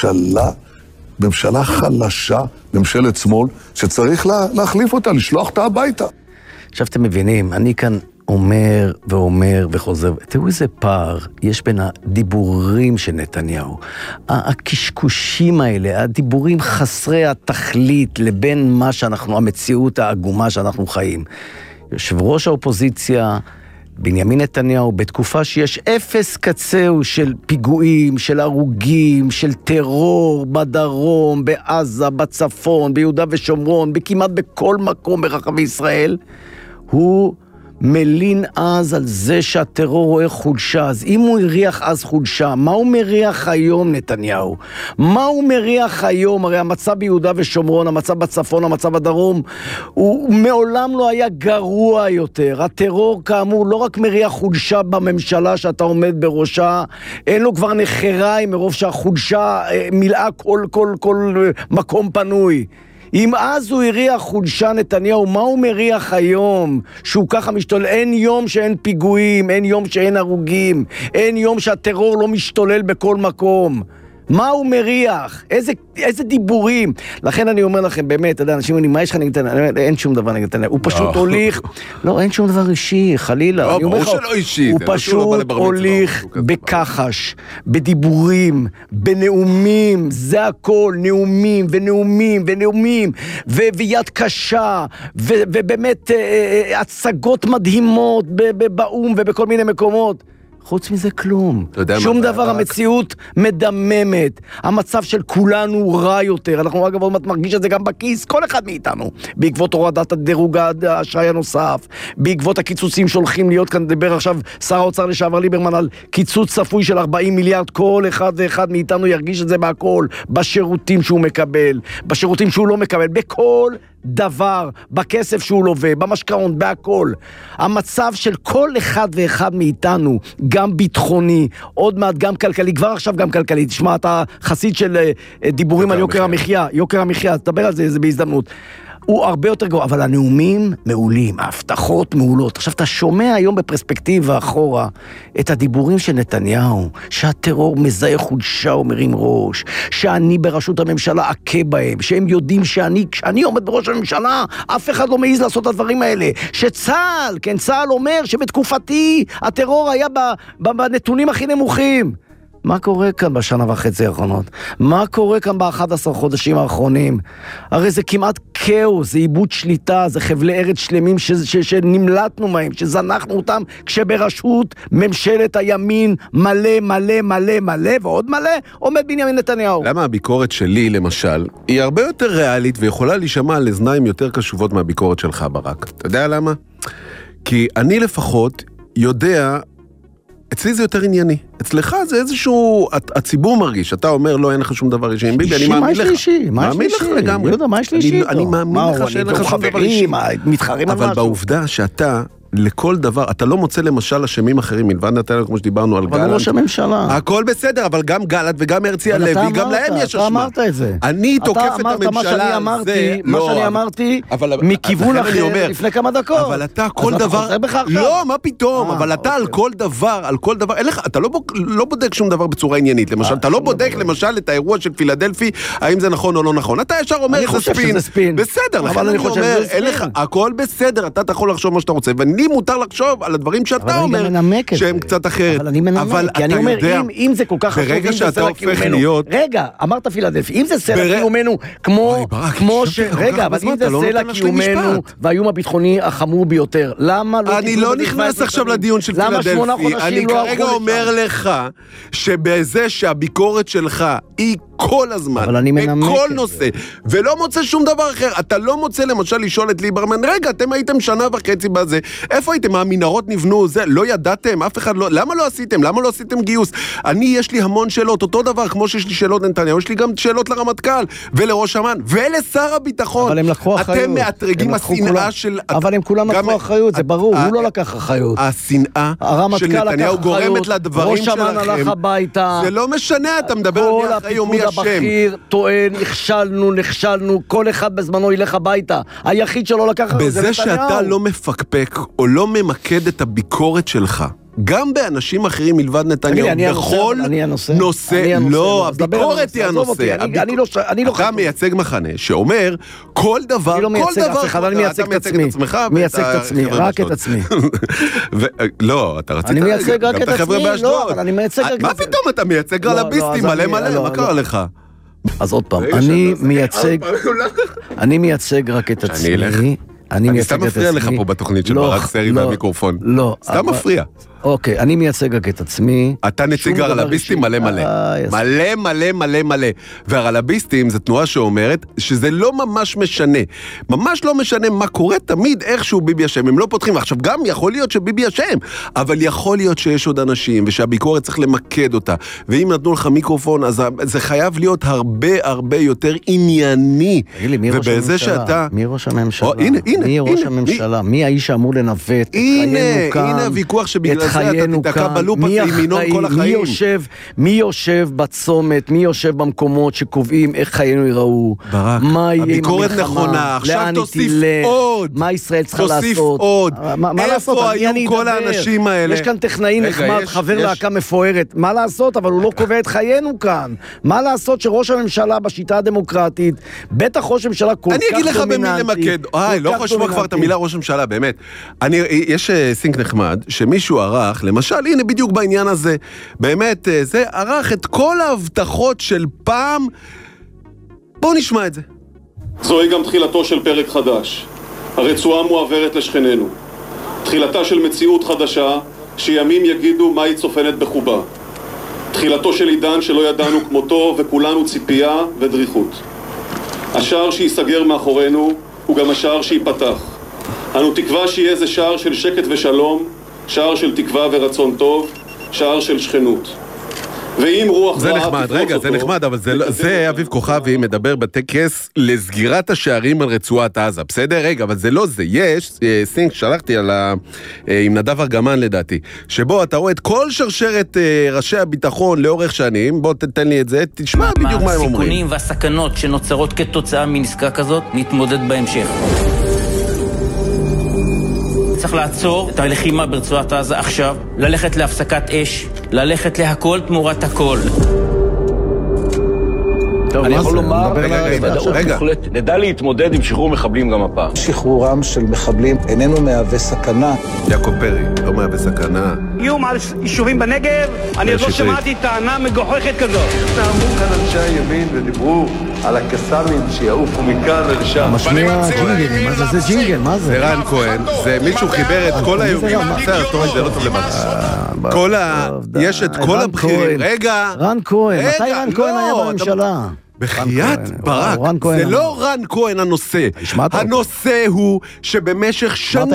ממשלה חלשה, ממשלת שמאל, שצריך להחליף אותה, לשלוח אותה הביתה. עכשיו אתם מבינים, אני כאן אומר ואומר וחוזר, תראו איזה פער יש בין הדיבורים של נתניהו, הקשקושים האלה, הדיבורים חסרי התכלית, לבין מה שאנחנו, המציאות העגומה שאנחנו חיים. יושב ראש האופוזיציה, בנימין נתניהו, בתקופה שיש 0 קצהו של פיגועים, של הרוגים, של טרור בדרום, בעזה, בצפון, ביהודה ושומרון, כמעט בכל מקום ברחבי ישראל, הוא מלין אז על זה שהטרור רואה חולשה. אז אם הוא הריח אז חולשה, מה הוא מריח היום, נתניהו? מה הוא מריח היום? הרי המצב ביהודה ושומרון, המצב בצפון, המצב בדרום, הוא מעולם לא היה גרוע יותר. הטרור כאמור לא רק מריח חולשה בממשלה שאתה עומד בראשה, אין לו כבר נחריים מרוב שהחולשה מילאה כל מקום פנוי. אם אז הוא הריח חולשה נתניהו, מה הוא מריח היום? שהוא ככה משתולל, אין יום שאין פיגועים, אין יום שאין הרוגים, אין יום שהטרור לא משתולל בכל מקום. מה הוא מריח? איזה דיבורים? לכן אני אומר לכם, באמת, אתה יודע, אנשים אומרים, מה יש לך נגד נתניהו? אין שום דבר נגד נתניהו. הוא פשוט הוליך, לא, אין שום דבר אישי, חלילה. לא, ברור שלא אישי. הוא פשוט הוליך בכחש, בדיבורים, בנאומים, זה הכל, נאומים ונאומים ונאומים, ויד קשה, ובאמת הצגות מדהימות באום ובכל מיני מקומות. חוץ מזה כלום. שום דבר, המציאות מדממת. המצב של כולנו רע יותר. אנחנו אגב עוד מעט מרגיש את זה גם בכיס, כל אחד מאיתנו. בעקבות הורדת הדירוג האשראי הנוסף, בעקבות הקיצוצים שהולכים להיות כאן, דבר עכשיו שר האוצר לשעבר ליברמן על קיצוץ צפוי של 40 מיליארד, כל אחד ואחד מאיתנו ירגיש את זה בהכל, בשירותים שהוא מקבל, בשירותים שהוא לא מקבל, בכל דבר, בכסף שהוא לווה, במשכרות, בהכל. המצב של כל אחד ואחד מאיתנו, גם ביטחוני, עוד מעט גם כלכלי, כבר עכשיו גם כלכלי. תשמע, אתה חסיד של דיבורים על יוקר המחיה, יוקר המחיה, תדבר על זה, זה בהזדמנות. הוא הרבה יותר גרוע, אבל הנאומים מעולים, ההבטחות מעולות. עכשיו, אתה שומע היום בפרספקטיבה אחורה את הדיבורים של נתניהו, שהטרור מזהה חולשה ומרים ראש, שאני בראשות הממשלה עקה בהם, שהם יודעים כשאני עומד בראש הממשלה, אף אחד לא מעיז לעשות את הדברים האלה, שצה"ל, כן, צה"ל אומר שבתקופתי הטרור היה בנתונים הכי נמוכים. מה קורה כאן בשנה וחצי האחרונות? מה קורה כאן ב-11 חודשים האחרונים? הרי זה כמעט כאוס, זה איבוד שליטה, זה חבלי ארץ שלמים שנמלטנו מהם, שזנחנו אותם, כשברשות ממשלת הימין מלא מלא מלא מלא ועוד מלא עומד בנימין נתניהו. למה הביקורת שלי למשל היא הרבה יותר ריאלית ויכולה להישמע על אוזניים יותר קשובות מהביקורת שלך, ברק? אתה יודע למה? כי אני לפחות יודע, אצלי זה יותר ענייני. אצלך זה איזשהו, הציבור מרגיש, אתה אומר, לא, אין לך שום דבר אישי עם ביבי, אני מאמין לך. מאמין לך לגמרי. מה יש לי אישי? אני מאמין לך שאין לך שום דבר אישי. אבל בעובדה שאתה, לכל דבר, אתה לא מוצא למשל אשמים אחרים, מלבד נתניהו, כמו שדיברנו על גלנט. אבל ראש הממשלה. הכל בסדר, אבל גם גלנט וגם הרצי הלוי, גם להם יש אשמה. אתה אמרת את זה. אני תוקף את הממשלה, מה שאני אמרתי, מכיוון אחר לפני כמה דקות. אבל אתה כל דבר, לא, מה פתאום, אבל אתה על כל דבר, אתה לא בודק שום דבר בצורה עניינית. למשל, אתה לא בודק למשל את האירוע של פילדלפי, האם זה נכון או לא נכון. אתה ישר אומר, זה ספין. בסדר, לכן אני אומר, הכל בסדר, אתה יכול לחשוב מה שאתה רוצה, ואני מותר לחשוב על הדברים שאתה אומר, שהם קצת אחרת. אבל אני מנמק, כי אני אומר, אם זה כל כך חשוב, ברגע שאתה הופך להיות... רגע, אמרת פילדלפי, אם זה סלע קיומנו, כמו ש... רגע, אבל אם זה סלע קיומנו, והאיום הביטחוני החמור ביותר, למה לא... אני לא נכנס עכשיו לדיון של פילדלפי, אני כרגע אומר לך, שבזה שהביקורת שלך היא כל הזמן, בכל נושא, ולא מוצא שום דבר אחר. אתה לא מוצא למשל לשאול את ליברמן, רגע, אתם הייתם שנה וחצי בזה, איפה הייתם? המנהרות נבנו, זה, לא ידעתם, אף אחד לא, למה לא עשיתם? למה לא עשיתם גיוס? יש לי המון שאלות, אותו דבר, כמו שיש לי שאלות לנתניהו, יש לי גם שאלות לרמטכ"ל, ולראש אמ"ן, ולשר הביטחון. אבל הם לקחו אחריות. אתם מאתרגים השנאה של... אבל הם כולם לקחו אחריות, זה ברור, הוא לא לקח אחריות. השנאה של נתניהו גורמת לדברים שלכם. זה לא משנה, אתה מדבר מי אחראי או מי הבכיר טוען, נכשלנו, כל אחד בזמנו ילך הביתה. היחיד שלא לקח אחריות זה נתניהו. בזה שאתה לא מפקפק או לא ממקד את הביקורת שלך, גם באנשים אחרים מלבד נתניהו, בכל נושא, לא, הביקורת היא הנושא. אתה מייצג מחנה שאומר, כל דבר, אני לא מייצג אף אחד, אני מייצג את עצמי. מייצג את עצמי, רק את עצמי. לא, אתה רצית... אני מייצג רק את עצמי, לא, אבל אני מייצג... מה פתאום אתה מייצג רלביסטים מלא מלא, מה קרה לך? אז עוד פעם, אני מייצג רק את עצמי. אני סתם מפריע לך פה בתוכנית של ברק סרי והמיקרופון. לא. סתם מפריע. אוקיי, אני מייצג רק את עצמי. אתה נציג הרלביסטים מלא מלא. מלא מלא מלא מלא. והרלביסטים זה תנועה שאומרת שזה לא ממש משנה. ממש לא משנה מה קורה תמיד איכשהו ביבי אשם. הם לא פותחים. עכשיו גם יכול להיות שביבי אשם, אבל יכול להיות שיש עוד אנשים ושהביקורת צריך למקד אותה. ואם נתנו לך מיקרופון, אז זה חייב להיות הרבה הרבה יותר ענייני. ובזה שאתה... מי ראש הממשלה? מי ראש הממשלה? מי האיש שאמור לנווט? הנה הוויכוח שבגלל חיינו אתה תתקע כאן? בלופ הזה עם ינון כל החיים. מי יושב בצומת, מי יושב במקומות שקובעים איך חיינו ייראו? ברק, הביקורת נכונה, עכשיו תוסיף עוד. מה ישראל צריכה לעשות? תוסיף עוד. איפה היו כל האנשים האלה? יש כאן טכנאי נחמד, חבר להקה מפוארת. מה לעשות? אבל הוא לא קובע את חיינו כאן. מה לעשות שראש הממשלה בשיטה הדמוקרטית, בטח ראש הממשלה כל כך דומיננטי. אני אגיד לך במי למקד. לא חשוב כבר את המילה ראש הממשלה, באמת. יש סינק נחמד, שמישהו ערך, למשל, הנה בדיוק בעניין הזה, באמת, זה ערך את כל ההבטחות של פעם. בואו נשמע את זה. זוהי גם תחילתו של פרק חדש. הרצועה מועברת לשכננו. תחילתה של מציאות חדשה, שימים יגידו מה היא צופנת בחובה. תחילתו של עידן שלא ידענו כמותו, וכולנו ציפייה ודריכות. השער שיסגר מאחורינו הוא גם השער שיפתח. אנו תקווה שיהיה זה שער של שקט ושלום, שער של תקווה ורצון טוב, שער של שכנות. ואם רוח זה נחמד, רגע, זה נחמד, אבל זה אביב כוכבי מדבר בטקס לסגירת השערים על רצועת עזה, בסדר? רגע, אבל זה לא זה, יש סינק שלחתי עם נדב ארגמן לדעתי, שבו אתה רואה את כל שרשרת ראשי הביטחון לאורך שנים, בוא תתן לי את זה, תשמע בדיוק מה הם אומרים. הסיכונים והסכנות שנוצרות כתוצאה מנזקה כזאת, נתמודד בהמשך. צריך לעצור את הלחימה ברצועת עזה עכשיו, ללכת להפסקת אש, ללכת להכל תמורת הכל. אני יכול לומר, בוודאות מוחלטת, נדע להתמודד עם שחרור מחבלים גם הפעם. שחרורם של מחבלים איננו מהווה סכנה. יעקב פרי, לא מהווה סכנה. איום על יישובים בנגב, אני עוד לא שמעתי טענה מגוחכת כזאת. נעמו כאן אנשי הימין ודיברו על הקסאמים שיעופו מכאן ולשם. משמיע ג'ינגל, מה זה ג'ינגל, מה זה? זה רן כהן, זה מישהו חיבר את כל האיומים. זה לא טוב למטה. יש את כל הבכירים. רגע. רן כהן, מתי רן כהן היה בממשלה? בחיית ברק, זה לא רן כהן הנושא. הנושא הוא שבמשך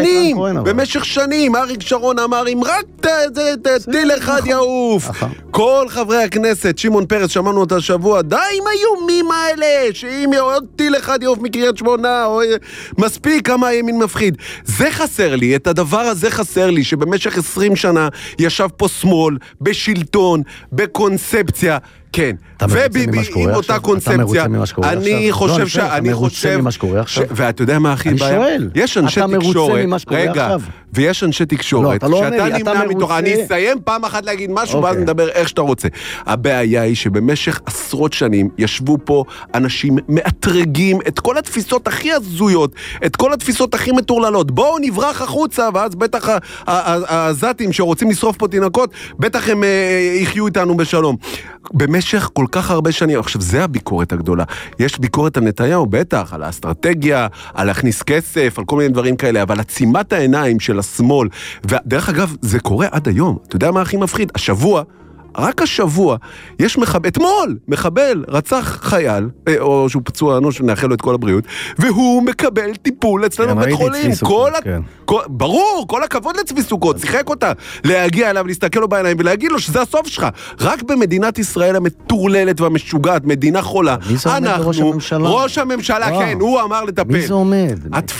שנים, אריק שרון אמר, אם רק טיל אחד יעוף. כל חברי הכנסת, שמעון פרס, שמענו אותה השבוע, די עם האיומים האלה, שאם עוד טיל אחד יעוף מקריית שמונה, מספיק כמה הימין מפחיד. זה חסר לי, את הדבר הזה חסר לי, שבמשך 20 שנה ישב פה שמאל, בשלטון, בקונספציה, כן, וביבי עם אותה קונספציה, אני חושב ואתה יודע מה הכי בעיה? יש אנשי תקשורת, רגע, ויש אנשי תקשורת, שאתה נמנע מתוך, אני אסיים פעם אחת להגיד משהו, ואז נדבר איך שאתה רוצה. הבעיה היא שבמשך עשרות שנים ישבו פה אנשים מאתרגים את כל התפיסות הכי הזויות, את כל התפיסות הכי מטורללות, בואו נברח החוצה, ואז בטח העזתים שרוצים לשרוף פה תינוקות, בטח הם יחיו איתנו בשלום. במשך כל כך הרבה שנים, עכשיו זה הביקורת הגדולה, יש ביקורת על נתניהו, בטח, על האסטרטגיה, על להכניס כסף, על כל מיני דברים כאלה, אבל עצימת העיניים של השמאל, ודרך אגב, זה קורה עד היום, אתה יודע מה הכי מפחיד? השבוע, רק השבוע, יש אתמול, מחבל, רצח חייל, או שהוא פצוע אנוש, נאחל לו את כל הבריאות, והוא מקבל טיפול אצלנו בבית חולים. ברור, כל הכבוד לצבי סוכות, שיחק אותה, להגיע אליו, להסתכל לו בעיניים, ולהגיד לו שזה הסוף שלך. רק במדינת ישראל המטורללת והמשוגעת, מדינה חולה, אנחנו, ראש הממשלה, כן, הוא אמר לטפל. מי זה עומד?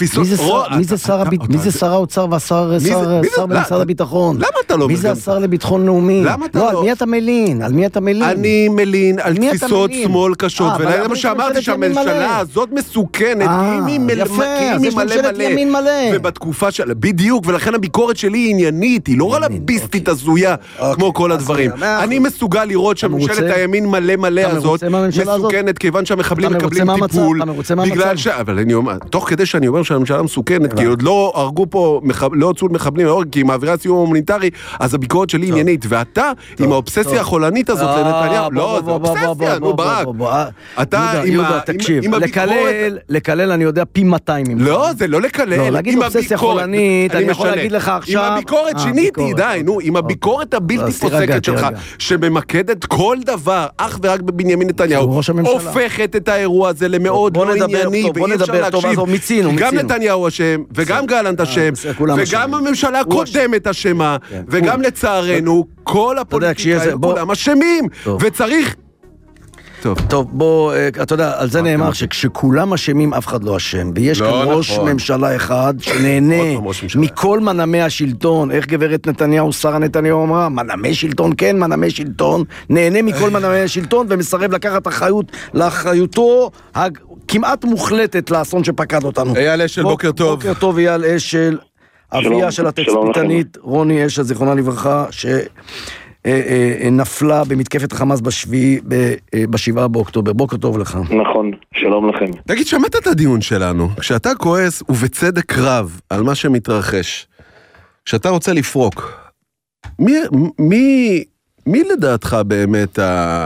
מי זה שר האוצר והשר במשרד הביטחון? למה אתה לא... מי זה השר לביטחון לאומי? למה אתה לא... מלין? על מי אתה מלין? אני מלין על תפיסות שמאל קשות, ולמה שאמרתי שהממשלה הזאת מסוכנת, אם היא מלא, ובתקופה של... בדיוק, ולכן הביקורת שלי היא עניינית, היא לא רלביסטית הזויה, כמו כל הדברים. אני מסוגל לראות שהממשלת הימין מלא הזאת מסוכנת, כיוון שהמחבלים מקבלים טיפול, בגלל ש... אבל אני אומר, תוך כדי שאני אומר שהממשלה מסוכנת, כי עוד לא הרגו פה, לא הוצאו מחבלים, כי היא מעבירה סיום הומניטרי, אז הביקורת שלי עניינית, ואתה עם האובססיה החולנית הזאת לנתניהו, לא, זה אובססיה, נו ברק. אתה עם הביקורת... לקלל אני יודע פי 200. לא, זה לא לקלל. לא, להגיד אובססיה חולנית, אני יכול להגיד לך עכשיו... עם הביקורת שיניתי, די, נו, עם הביקורת הבלתי פוסקת שלך, שממקדת כל דבר, אך ורק בבנימין נתניהו, הופכת את האירוע הזה למאוד לא ענייני, ואי אפשר להקשיב. גם נתניהו אשם, וגם גלנט אשם, וגם הממשלה הקודמת אשמה, וגם לצערנו, כל הפוליטיקאים כולם אשמים, וצריך... טוב. טוב, בוא, אתה יודע, על זה נאמר שכשכולם אשמים אף אחד לא אשם, ויש כאן ראש ממשלה אחד שנהנה מכל מנעמי השלטון, איך גברת נתניהו, שרה נתניהו אמרה, מנעמי שלטון כן, מנעמי שלטון, נהנה מכל מנעמי השלטון ומסרב לקחת לאחריותו כמעט מוחלטת לאסון שפקד אותנו. אייל אשל, בוקר טוב. בוקר טוב, אייל אשל, אביה של התצפיתנית רוני אשל, זיכרונה לברכה, שנפלה במתקפת חמאס ב7 באוקטובר. בוקר טוב לך. נכון, שלום לכם. תגיד, שמעת את הדיון שלנו? כשאתה כועס ובצדק רב על מה שמתרחש, כשאתה רוצה לפרוק, מי לדעתך באמת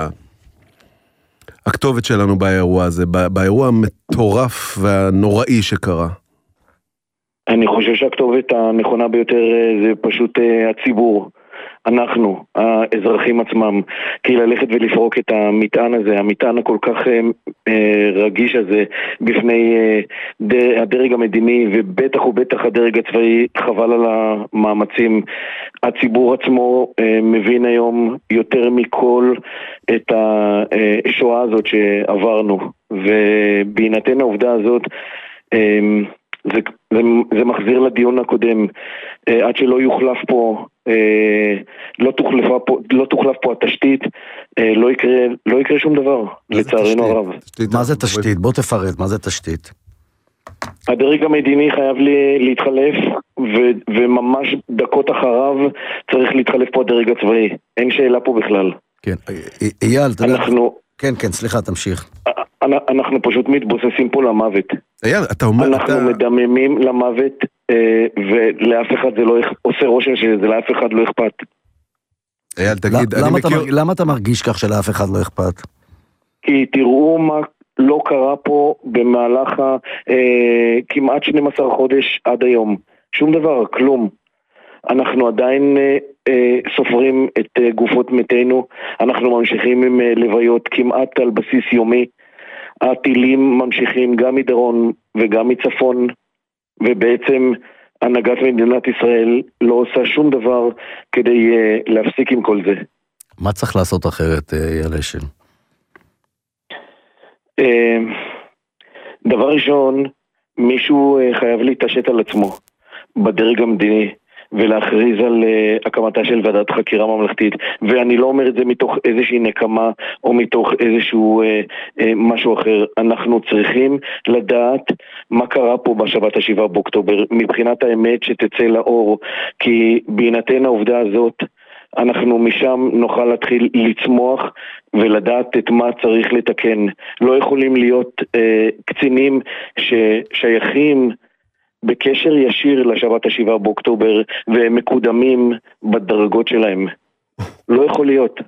הכתובת שלנו באירוע הזה, באירוע המטורף והנוראי שקרה? אני חושב שהכתובת הנכונה ביותר זה פשוט הציבור. אנחנו, האזרחים עצמם, כי ללכת ולפרוק את המטען הזה, המטען הכל כך רגיש הזה, בפני הדרג המדיני, ובטח ובטח הדרג הצבאי, חבל על המאמצים. הציבור עצמו מבין היום יותר מכל את השואה הזאת שעברנו, ובהינתן העובדה הזאת, זה מחזיר לדיון הקודם, עד שלא יוחלף פה, לא תוחלף פה התשתית, לא יקרה שום דבר, לצערנו הרב. מה זה תשתית? בוא תפרט, מה זה תשתית? הדרג המדיני חייב להתחלף, וממש דקות אחריו צריך להתחלף פה הדרג הצבאי. אין שאלה פה בכלל. כן, אייל, אתה יודע... כן, סליחה, תמשיך. אנחנו פשוט מתבוססים פה למוות. אייל, אתה אומר... אנחנו מדממים למוות, ולאף אחד זה לא עושה רושם שזה לאף אחד לא אכפת. אייל, תגיד, אני מכיר... למה אתה מרגיש כך שלאף אחד לא אכפת? כי תראו מה לא קרה פה במהלך כמעט 12 חודש עד היום. שום דבר, כלום. אנחנו עדיין סופרים את גופות מתינו, אנחנו ממשיכים עם לוויות כמעט על בסיס יומי, הטילים ממשיכים גם מדרום וגם מצפון, ובעצם הנהגת מדינת ישראל לא עושה שום דבר כדי להפסיק עם כל זה. מה צריך לעשות אחרת, אייל אשל? דבר ראשון, מישהו חייב להתעשת על עצמו בדרג המדיני, ולהכריז על הקמתה של ועדת חקירה ממלכתית, ואני לא אומר את זה מתוך איזושהי נקמה או מתוך איזשהו משהו אחר. אנחנו צריכים לדעת מה קרה פה בשבת ה7 באוקטובר, מבחינת האמת שתצא לאור, כי בהינתן העובדה הזאת אנחנו משם נוכל להתחיל לצמוח ולדעת את מה צריך לתקן. לא יכולים להיות קצינים ששייכים בקשר ישיר לשבת ה7 באוקטובר והם מקודמים בדרגות שלהם. לא יכול להיות.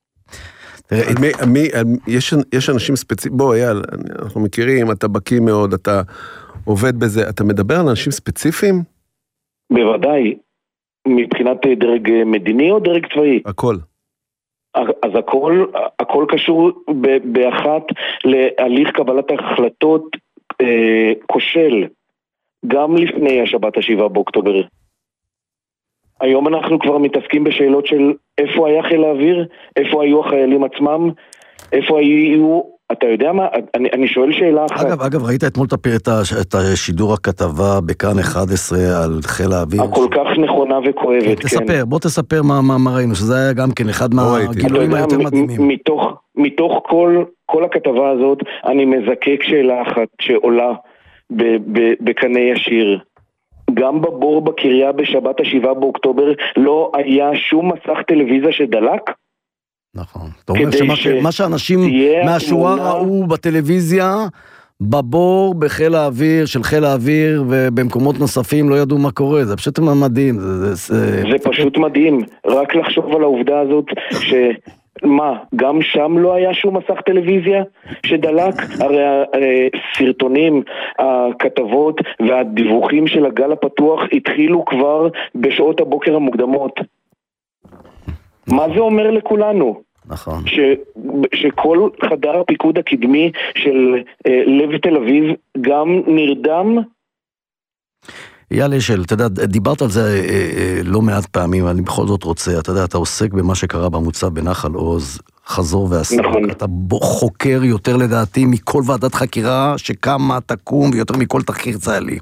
יש אנשים ספציפיים, בוא אייל, אנחנו מכירים, אתה בקיא מאוד, אתה עובד בזה, אתה מדבר על אנשים ספציפיים? בוודאי. מבחינת דרג מדיני או דרג צבאי? הכל. אז הכל קשור באחת להליך קבלת החלטות כושל. גם לפני השבת ה7 באוקטובר. היום אנחנו כבר מתעסקים בשאלות של איפה היה חיל האוויר, איפה היו החיילים עצמם, איפה היו, אתה יודע מה, אני שואל שאלה אחת. אגב, ראית אתמול את השידור הכתבה בכאן 11 על חיל האוויר? הכל כך נכונה וכואבת, כן. בוא תספר מה ראינו, שזה היה גם כן אחד מהגילויים היותר מדהימים. מתוך כל הכתבה הזאת, אני מזקק שאלה אחת שעולה, בקנה ישיר. גם בבור בקריה בשבת ה7 באוקטובר לא היה שום מסך טלוויזיה שדלק. נכון. אתה אומר שמה שאנשים מהשורה ראו בטלוויזיה, בבור בחיל האוויר, של חיל האוויר ובמקומות נוספים לא ידעו מה קורה. זה פשוט מדהים. זה פשוט מדהים. רק לחשוב על העובדה הזאת מה, גם שם לא היה שום מסך טלוויזיה שדלק? הרי הסרטונים, הכתבות והדיווחים של הגל הפתוח התחילו כבר בשעות הבוקר המוקדמות. מה זה אומר לכולנו? נכון. שכל חדר הפיקוד הקדמי של לב תל אביב גם נרדם? אייל אשל, אתה יודע, דיברת על זה לא מעט פעמים, אני בכל זאת רוצה, אתה יודע, אתה עוסק במה שקרה במוצב בנחל עוז, חזור ועשור. נכון. אתה חוקר יותר לדעתי מכל ועדת חקירה שקמה, תקום, ויותר מכל תחקיר צה"לי.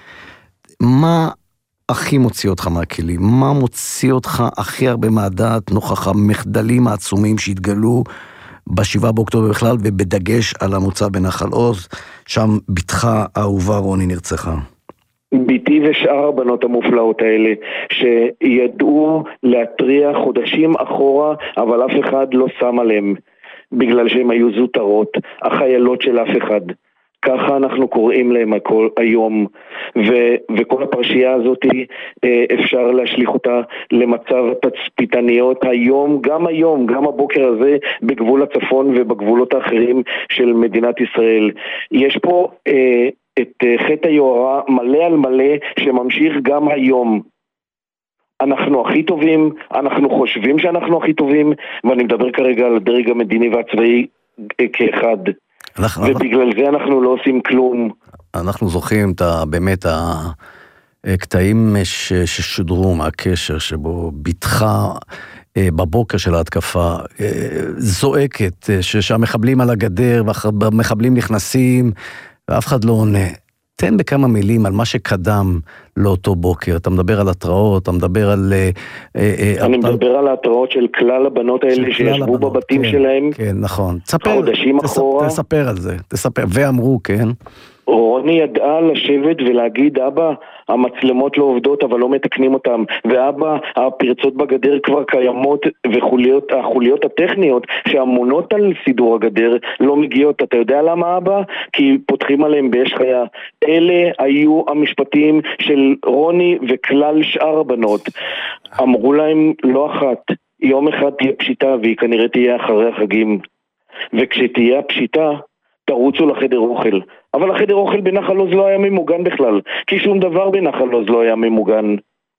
מה הכי מוציא אותך מהכלים? מה מוציא אותך הכי הרבה מהדעת נוכח המחדלים העצומים שהתגלו ב7 באוקטובר בכלל, ובדגש על המוצא בנחל עוז, שם בתך האהובה רוני נרצחה? ביתי ושאר הבנות המופלאות האלה, שידעו להטריח חודשים אחורה, אבל אף אחד לא שם עליהם, בגלל שהם היו זוטרות, החיילות של אף אחד. ככה אנחנו קוראים להם היום, וכל הפרשייה הזאת אפשר להשליך אותה למצב תצפיתניות היום, גם הבוקר הזה בגבול הצפון ובגבולות האחרים של מדינת ישראל. יש פה את חטא היוהרה מלא על מלא שממשיך גם היום. אנחנו הכי טובים, אנחנו חושבים שאנחנו הכי טובים, ואני מדבר כרגע על הדרג המדיני והצבאי כאחד. ובגלל זה אנחנו לא עושים כלום. אנחנו זוכרים באמת הקטעים ששודרו מהקשר שבו ביתך בבוקר של ההתקפה זועקת שהמחבלים על הגדר והמחבלים נכנסים ואף אחד לא עונה. תן בכמה מילים על מה שקדם לאותו בוקר. אתה מדבר על התראות, אתה מדבר על... אני מדבר על התראות של כלל הבנות האלה שישבו בבתים שלהם. כן, נכון. חודשים אחורה. תספר על זה, תספר. ואמרו, כן. רוני ידעה לשבת ולהגיד, אבא, המצלמות לא עובדות אבל לא מתקנים אותם, ואבא, הפרצות בגדר כבר קיימות, והחוליות הטכניות שאמונות על סידור הגדר לא מגיעות. אתה יודע למה, אבא? כי פותחים עליהם באש חיה. אלה היו המשפטים של רוני וכלל שאר הבנות. אמרו להם לא אחת, יום אחד תהיה פשיטה והיא כנראה תהיה אחרי החגים, וכשתהיה הפשיטה תרוצו לחדר אוכל. אבל החדר אוכל בנחל עוז לא היה ממוגן בכלל, כי שום דבר בנחל עוז לא היה ממוגן.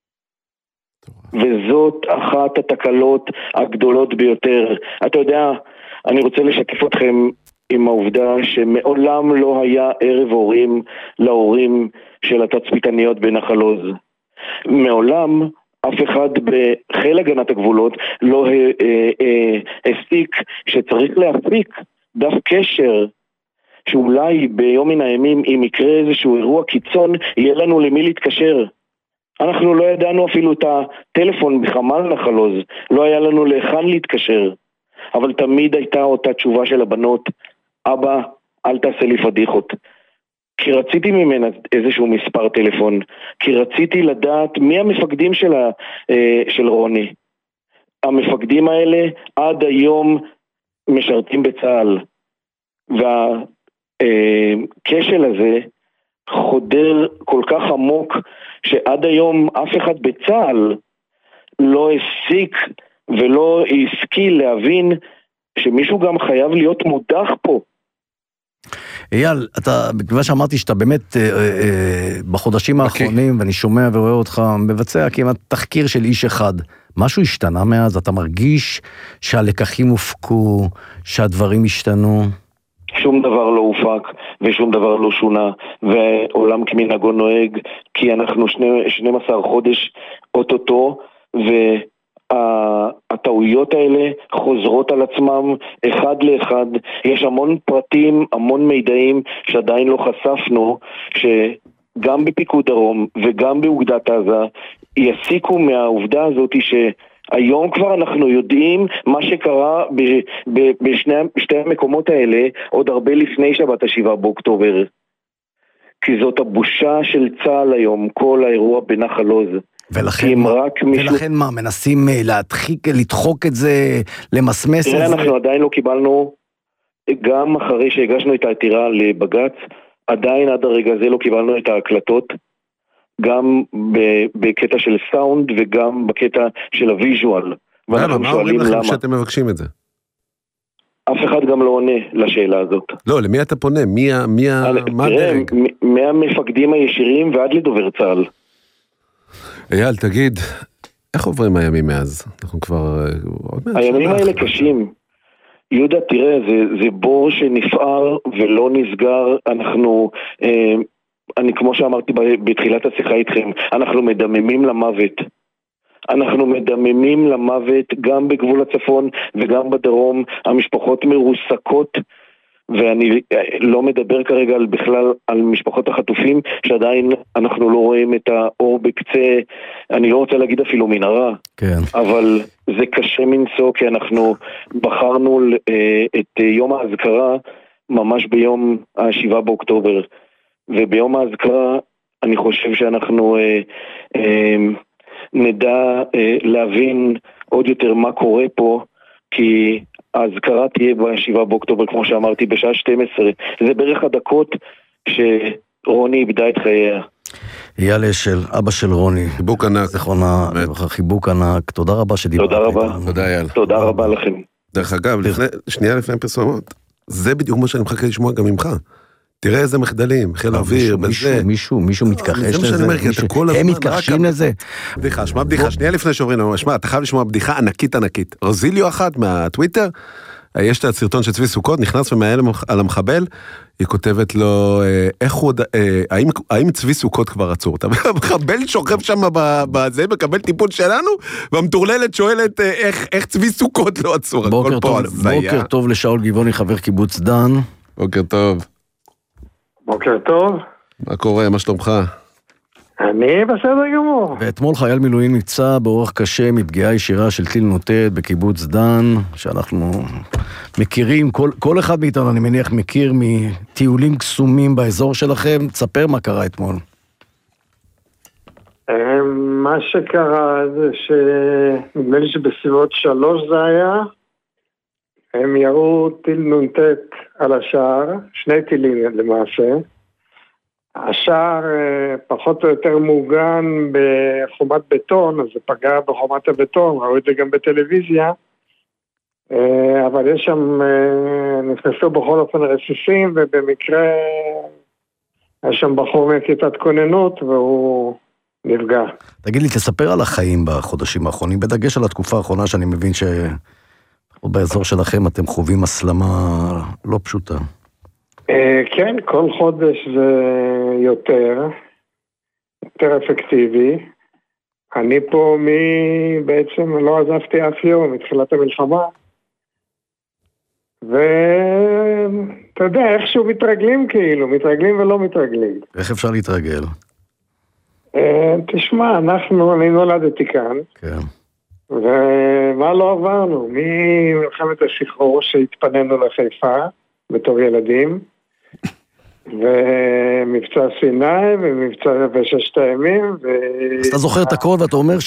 וזאת אחת התקלות הגדולות ביותר. אתה יודע, אני רוצה לשתף אתכם עם העובדה שמעולם לא היה ערב הורים להורים של התצפיתניות בנחל עוז. מעולם אף אחד בחיל הגנת הגבולות לא הספיק שצריך להפיק דף קשר שאולי ביום מן הימים אם יקרה איזשהו אירוע קיצון יהיה לנו למי להתקשר. אנחנו לא ידענו אפילו את הטלפון בחמ"ל נחל עוז, לא היה לנו להיכן להתקשר, אבל תמיד הייתה אותה תשובה של הבנות, אבא אל תעשה לי פדיחות, כי רציתי ממנה איזשהו מספר טלפון, כי רציתי לדעת מי המפקדים של רוני. המפקדים האלה עד היום משרתים בצה"ל, והכשל הזה חודר כל כך עמוק שעד היום אף אחד בצה"ל לא הסיק ולא השכיל להבין שמישהו גם חייב להיות מודח פה. אייל, בגלל שאמרתי שאתה באמת בחודשים האחרונים, ואני שומע ורואה אותך, מבצע כמעט תחקיר של איש אחד. משהו השתנה מאז? אתה מרגיש שהלקחים הופקו, שהדברים השתנו? שום דבר לא הופק ושום דבר לא שונה, ועולם כמנהגו נוהג, כי אנחנו 12 חודש אוטוטו, והטעויות האלה חוזרות על עצמם אחד לאחד. יש המון פרטים, המון מידעים שעדיין לא חשפנו, שגם בפיקוד דרום וגם באוגדת עזה יסיקו מהעובדה הזאת שהיום כבר אנחנו יודעים מה שקרה בשתי המקומות האלה עוד הרבה לפני שבת ה7 באוקטובר. כי זאת הבושה של צה"ל היום, כל האירוע בנחל עוז. ולכן מה, מנסים לדחוק את זה, למסמס את זה? אנחנו עדיין לא קיבלנו, גם אחרי שהגשנו את העתירה לבג"ץ, עדיין עד הרגע הזה לא קיבלנו את ההקלטות, גם בקטע של סאונד וגם בקטע של הוויז'ואל. מה אומרים לכם שאתם מבקשים את זה? אף אחד גם לא עונה לשאלה הזאת. לא, למי אתה פונה? מה הדרג? מהמפקדים הישירים ועד לדובר צה"ל. אייל, תגיד, איך עוברים הימים מאז? אנחנו כבר... הימים האלה קשים. יהודה, תראה, זה בור שנפער ולא נסגר. אני כמו שאמרתי בתחילת השיחה איתכם, אנחנו מדממים למוות. אנחנו מדממים למוות גם בגבול הצפון וגם בדרום, המשפחות מרוסקות, ואני לא מדבר כרגע בכלל על משפחות החטופים, שעדיין אנחנו לא רואים את האור בקצה, אני לא רוצה להגיד אפילו מנהרה, כן. אבל זה קשה מנשוא, כי אנחנו בחרנו את יום ההזכרה ממש ביום ה-7 באוקטובר, וביום ההזכרה אני חושב שאנחנו נדע להבין עוד יותר מה קורה פה, כי ההזכרה תהיה ב-7 באוקטובר, כמו שאמרתי, בשעה 12. זה בערך הדקות שרוני איבדה את חייה. אייל אשל, אבא של רוני. חיבוק ענק. זכרונה, חיבוק ענק. תודה רבה שדיברת. תודה רבה. תודה אייל. תודה רבה לכם. דרך אגב, שנייה לפני פרסומות, זה בדיוק מה שאני מחכה לשמוע גם ממך. תראה איזה מחדלים, חיל אוויר, בזה. מישהו מתכחש לזה, הם מתכחשים לזה. בדיחה, שמע בדיחה, שנייה לפני שאומרים, שמע, אתה חייב לשמוע בדיחה ענקית. רוזיליו אחת מהטוויטר, יש את הסרטון של צבי סוכות, נכנס ומעל על המחבל, היא כותבת לו, האם צבי סוכות כבר עצור? המחבל שוכב שם בזה, מקבל טיפול שלנו, והמטורללת שואלת איך צבי סוכות לא עצור. בוקר טוב לשאול גבעוני, חבר קיבוץ דן. בוקר טוב. בוקר טוב. מה קורה? מה שלומך? אני בסדר גמור. ואתמול חייל מילואים נפצע באורח קשה מפגיעה ישירה של טיל נוטט בקיבוץ דן, שאנחנו מכירים, כל אחד מאיתנו אני מניח מכיר מטיולים קסומים באזור שלכם. תספר מה קרה אתמול. מה שקרה זה שנדמה לי שבסביבות 3 זה היה, הם ירו טיל נוטט על השער, 2 טילים למעשה. השער פחות או יותר מוגן בחומת בטון, אז זה פגע בחומת הבטון, ראו את זה גם בטלוויזיה, אבל יש שם, נכנסו בכל אופן רסיסים, ובמקרה יש שם בחור מכיתת כוננות, והוא נפגע. תגיד לי, תספר על החיים בחודשים האחרונים, בדגש על התקופה האחרונה שאני מבין שבאזור שלכם אתם חווים הסלמה לא פשוטה. כן, כל חודש זה יותר אפקטיבי. אני פה בעצם לא עזבתי אף יום מתחילת המלחמה, ואתה יודע, איכשהו מתרגלים כאילו, מתרגלים ולא מתרגלים. איך אפשר להתרגל? תשמע, אני נולדתי כאן, כן. ומה לא עברנו? ממלחמת השחרור שהתפנינו לחיפה בתור ילדים, ומבצע סיני, ומבצע וששת הימים, אז אתה זוכר את הכל ואתה אומר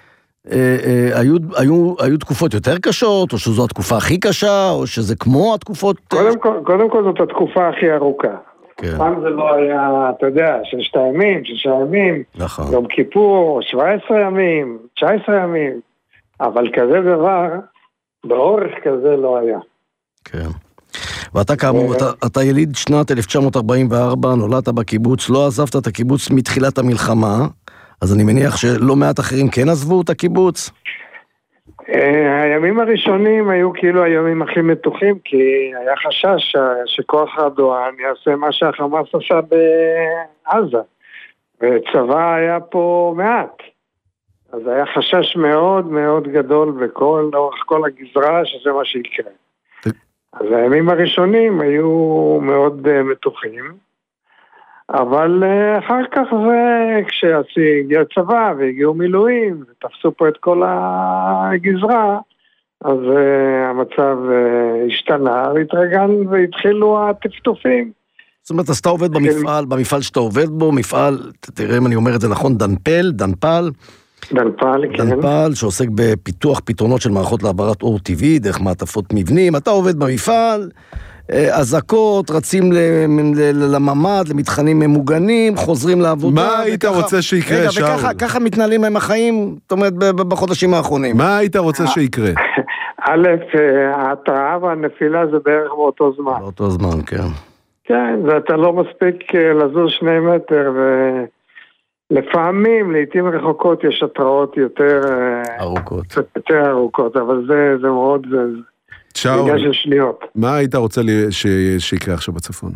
שהיו תקופות יותר קשות, או שזו התקופה הכי קשה, או שזה כמו התקופות... קודם כל זאת התקופה הכי ארוכה. פעם זה לא היה, אתה יודע, 6 ימים, 6 ימים, יום כיפור, 17 ימים, 19 ימים, אבל כזה דבר, באורך כזה לא היה. כן. ואתה כאמור, אתה יליד שנת 1944, נולדת בקיבוץ, לא עזבת את הקיבוץ מתחילת המלחמה, אז אני מניח שלא מעט אחרים כן עזבו את הקיבוץ? הימים הראשונים היו כאילו הימים הכי מתוחים, כי היה חשש שכוח ארדואן יעשה מה שהחמאס עשה בעזה, וצבא היה פה מעט. אז היה חשש מאוד מאוד גדול לאורך כל הגזרה שזה מה שיקרה. אז הימים הראשונים היו מאוד מתוחים, אבל אחר כך כשהגיע הצבא והגיעו מילואים ותפסו פה את כל הגזרה, אז המצב השתנה והתרגל והתחילו הטפטופים. זאת אומרת, אז אתה עובד במפעל שאתה עובד בו, מפעל, תראה אם אני אומר את זה נכון, דנפל, כן. שעוסק בפיתוח פתרונות של מערכות להעברת אור טבעי, דרך מעטפות מבנים. אתה עובד במפעל, אזעקות, רצים לממד, למתחנים ממוגנים, חוזרים לעבודה. מה היית רוצה שיקרה, שאול? וככה מתנהלים עם החיים, זאת אומרת, בחודשים האחרונים. מה היית רוצה שיקרה? א', ההתראה והנפילה זה בערך באותו זמן. באותו זמן, כן. כן, ואתה לא מספיק לזוז 2 מטר לפעמים, לעתים רחוקות, יש התראות יותר ארוכות, אבל זה מאוד, זה עניין של שניות. מה היית רוצה שיקרה עכשיו בצפון?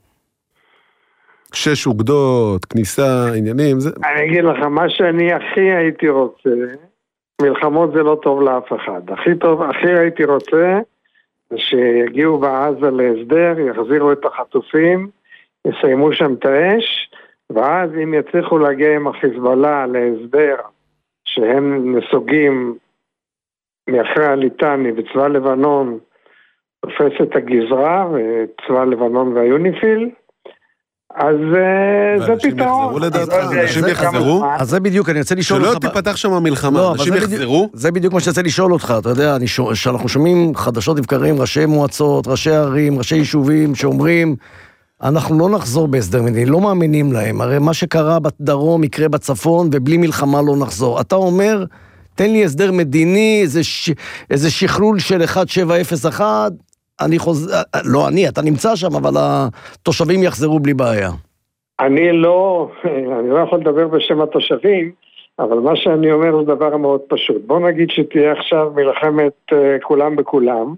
6 אוגדות, כניסה, עניינים, זה... אני אגיד לך, מה שאני הכי הייתי רוצה, מלחמות זה לא טוב לאף אחד. הכי הייתי רוצה, זה שיגיעו בעזה להסדר, יחזירו את החטופים, יסיימו שם את האש, ואז אם יצליחו להגיע עם החיזבאללה להסדר, שהם נסוגים מאחרי הליטני וצבא לבנון תופס את הגזרה וצבא לבנון והיוניפיל, אז זה פתרון. אנשים יחזרו? אז זה בדיוק, אני רוצה לשאול אותך. שלא תיפתח שם המלחמה, אנשים יחזרו? זה בדיוק מה שרצה לשאול אותך, אתה יודע, שאנחנו שומעים חדשות לבקרים, ראשי מועצות, ראשי ערים, ראשי יישובים, שאומרים, אנחנו לא נחזור בהסדר מדיני, לא מאמינים להם, הרי מה שקרה בדרום יקרה בצפון, ובלי מלחמה לא נחזור. אתה אומר, תן לי הסדר מדיני, איזה שכלול של 1701, לא אני, אתה נמצא שם, אבל התושבים יחזרו בלי בעיה. אני לא יכול לדבר בשם התושבים, אבל מה שאני אומר זה דבר מאוד פשוט. בוא נגיד שתהיה עכשיו מלחמת כולם בכולם,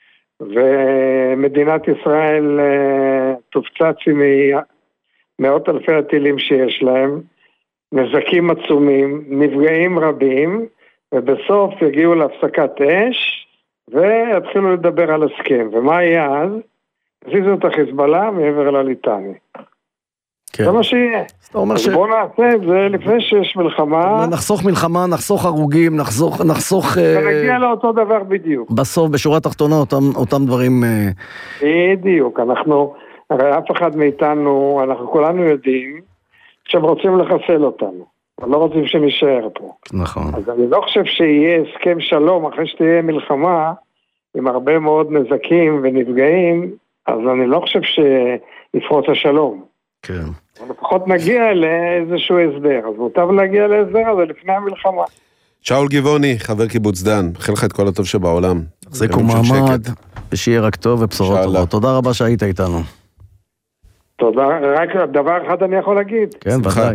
ומדינת ישראל תופצץ עם מאות אלפי הטילים שיש להם, נזקים עצומים, נפגעים רבים, ובסוף יגיעו להפסקת אש, והתחילו לדבר על הסכם. ומה יהיה אז? הזיזו את החיזבאללה מעבר לליטני. כן. זה מה שיהיה. אז בואו נעשה את זה לפני שיש מלחמה. נחסוך מלחמה, נחסוך הרוגים, נחסוך... ונגיע לאותו דבר בדיוק. בסוף, בשורה התחתונה, אותם דברים... בדיוק. הרי אף אחד מאיתנו, אנחנו כולנו יודעים, שהם רוצים לחסל אותנו. לא רוצים שנשאר פה. נכון. אז אני לא חושב שיהיה הסכם שלום אחרי שתהיה מלחמה עם הרבה מאוד נזקים ונפגעים, אז אני לא חושב שיפרוץ השלום. כן. לפחות נגיע לאיזשהו הסדר, אז מוטב להגיע להסדר הזה לפני המלחמה. שאול גבעוני, חבר קיבוץ דן, מאחל לך את כל הטוב שבעולם. תחזיקו מעמד, ושיהיה רק טוב ובשורות טובות. תודה רבה שהיית איתנו. תודה, רק דבר אחד אני יכול להגיד. כן, ודאי.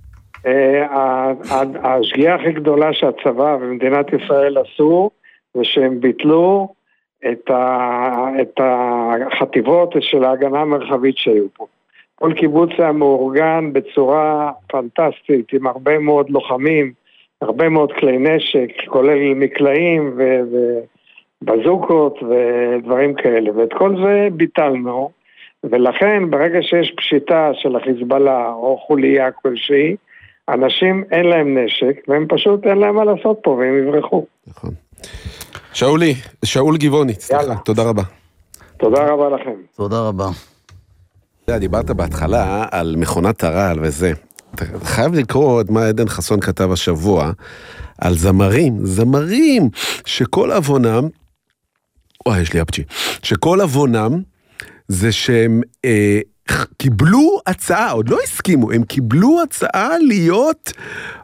השגיאה הכי גדולה שהצבא ומדינת ישראל עשו, זה שהם ביטלו את החטיבות של ההגנה המרחבית שהיו פה. כל קיבוץ היה מאורגן בצורה פנטסטית, עם הרבה מאוד לוחמים, הרבה מאוד כלי נשק, כולל מקלעים ובזוקות ודברים כאלה. ואת כל זה ביטלנו, ולכן ברגע שיש פשיטה של החיזבאללה או חוליה כלשהי, אנשים אין להם נשק, והם פשוט אין להם מה לעשות פה, והם יברחו. נכון. שאול גבעוני, סליחה, תודה רבה. תודה רבה לכם. תודה רבה. דיברת בהתחלה על מכונת הרעל וזה. אתה חייב לקרוא את מה עדן חסון כתב השבוע, על זמרים שכל אבונם, יש לי אפצ'י, שכל אבונם זה שהם קיבלו הצעה, עוד לא הסכימו, הם קיבלו הצעה להיות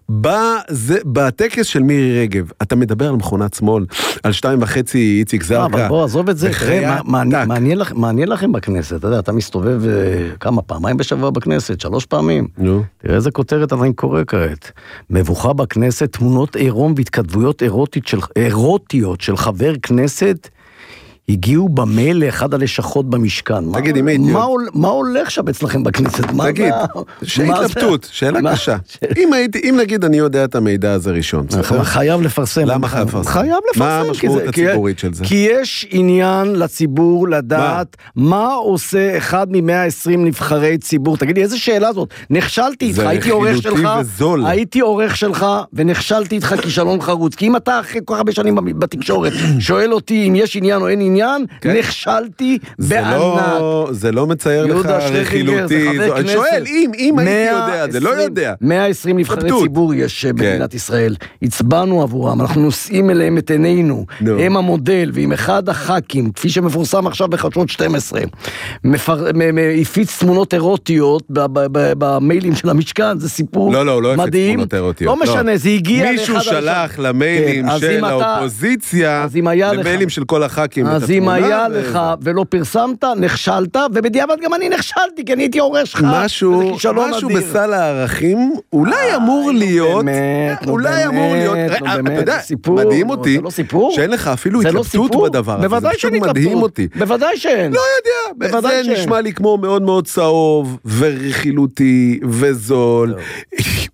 בטקס של מירי רגב. אתה מדבר על מכונת שמאל, על 2.5 איציק זרקה. אבל בוא, עזוב את זה, מעניין לכם בכנסת, אתה יודע, אתה מסתובב כמה פעמיים בשבוע בכנסת, 3 פעמים. תראה איזה כותרת אני קורא כעת. מבוכה בכנסת, תמונות עירום והתכתבויות אירוטיות של חבר כנסת, הגיעו במייל לאחד הלשכות במשכן. תגיד, מה הולך שם אצלכם בכנסת? תגיד, התלבטות, שאלה קשה. אם נגיד אני יודע את המידע הזה ראשון. חייב לפרסם. למה חייב לפרסם? חייב לפרסם. מה המשמעות הציבורית של זה? כי יש עניין לציבור לדעת מה עושה אחד מ-120 נבחרי ציבור. תגיד לי, איזה שאלה זאת? נכשלתי איתך, הייתי עורך שלך, ונכשלתי איתך כישלון חרוץ. כי אם אתה אחרי כל הרבה שנים בתקשורת שואל אותי אם יש עניין או אין עניין, נכשלתי בענק. זה לא מצייר לך רכילותי. אני שואל, אם הייתי יודע, זה לא יודע. 120 נבחרי ציבור יש במדינת ישראל. הצבענו עבורם, אנחנו נושאים אליהם את עינינו. הם המודל, ועם אחד הח"כים, כפי שמפורסם עכשיו בחדשות 12, הפיץ תמונות אירוטיות במיילים של המשכן, זה סיפור מדהים. לא הפיץ תמונות אירוטיות. לא משנה, זה הגיע מישהו שלח למיילים של האופוזיציה, למיילים של כל הח"כים. אז אם היה לך ולא פרסמת, נכשלת, ובדיעבד גם אני נכשלתי, כי אני הייתי עורך שלך. משהו בסל הערכים, אולי אמור להיות, אתה יודע, מדהים אותי, שאין לך אפילו התלבטות בדבר הזה, בוודאי שאין התלבטות, בוודאי שאין. לא יודע, זה נשמע לי כמו מאוד מאוד צהוב, ורכילותי, וזול.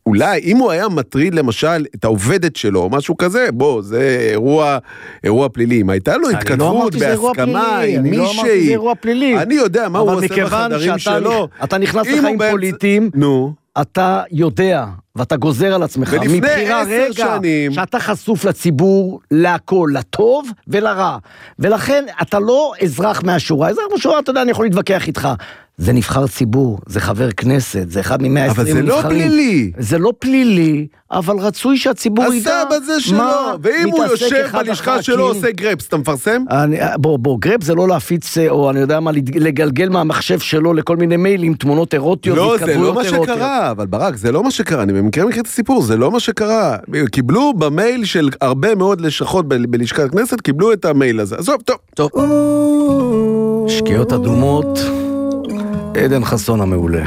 אולי, אם הוא היה מטריד למשל את העובדת שלו, או משהו כזה, בוא, זה אירוע פלילי. אם הייתה לו התכתבות בהסכמה עם מישהי, אני לא אמרתי זה אירוע פלילי. אני יודע מה הוא עושה בחדרים שלו. אתה נכנס לחיים פוליטיים, אתה יודע, ואתה גוזר על עצמך, מבחירה רגע, שאתה חשוף לציבור, להכל, לטוב ולרע. ולכן אתה לא אזרח מהשורה. אזרח מהשורה, אתה יודע, אני יכול להתווכח איתך. זה נבחר ציבור, זה חבר כנסת, זה אחד מ-120 נבחרים. אבל זה לא פלילי. זה לא פלילי, אבל רצוי שהציבור ידע הסבא שלו, ואם הוא יושב בלשכה שלו עושה גרפס, אתה מפרסם? בוא, גרפס זה לא להפיץ, או אני יודע מה, לגלגל מהמחשב שלו לכל מיני מיילים, תמונות אירוטיות, לא, זה לא מה שקרה, אבל ברק, זה לא מה שקרה, אני מכיר את הסיפור, זה לא מה שקרה. קיבלו במייל של הרבה מאוד לשכות בלשכת הכנסת, קיבלו את המייל הזה. עזוב, טוב. שקיעות אדומות, עדן חסון המעולה.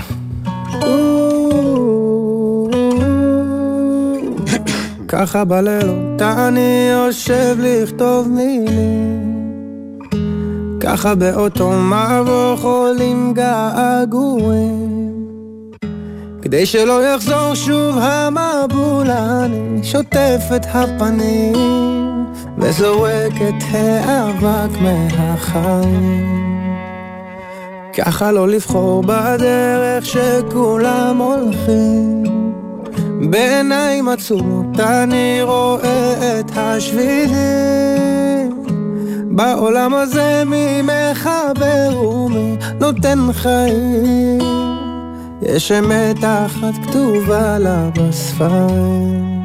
ככה בלילות אני יושב לכתוב מילים, ככה באותו מבוך עולים געגועים, כדי שלא יחזור שוב המבול אני שוטף את הפנים וזורק את האבק מהחיים. ככה לא לבחור בדרך שכולם הולכים, בעיניים עצומות אני רואה את השבילים, בעולם הזה מי מחבר ומי נותן חיים, יש אמת אחת כתובה לה בספרים,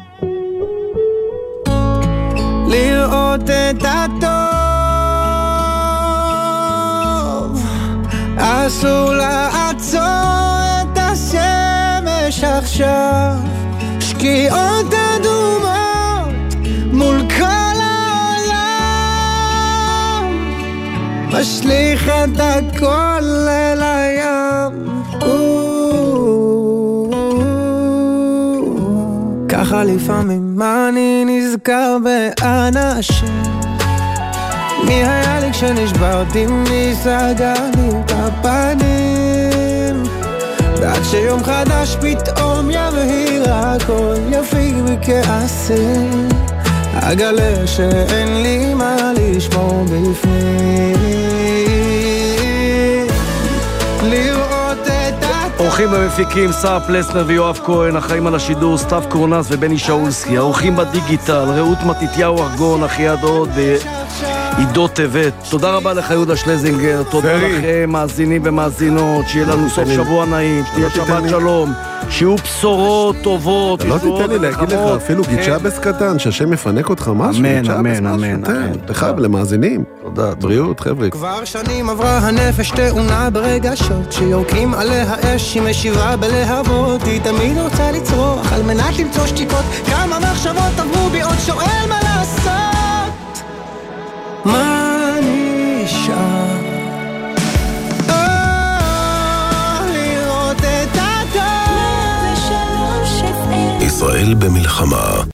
לראות את הטוב אסור לעצור את השמש עכשיו, שקיעות אדומות מול כל העולם, משליך את הכל אל הים. ככה לפעמים אני נזכר באנשים, מי היה לי כשנשברתי, מי סגר לי את הפנים, ועד שיום חדש פתאום יבהיר הכל, יפיג בכעסים, אגלה שאין לי מה לשמור בפנים, לראות את אורחים ומפיקים סער פלסנר ויואב כהן, אחראים על השידור סתיו קורנס ובני שאולסקי, האורחים בדיגיטל רעות מתתיהו ארגון, אחיה דוד ועידו טבת. תודה רבה לך יהודה שלזינגר, תודה לכם מאזינים ומאזינות, שיהיה לנו סוף שבוע נעים, שתהיה שבת שלום, שיהיו בשורות טובות. לא תיתן לי להגיד לך אפילו גיצ'אבס קטן, שהשם יפנק אותך משהו. אמן. לך ולמאזינים. תודה. בריאות חבר'ה. כבר שנים עברה הנפש תאונה ברגשות, שיורקים עליה אש היא משיבה בלהבות, היא תמיד רוצה לצרוח על מנת למצוא שתיקות, כמה מחשבות עברו בי עוד שואל מה לעשות, מה נשאר ישראל במלחמה.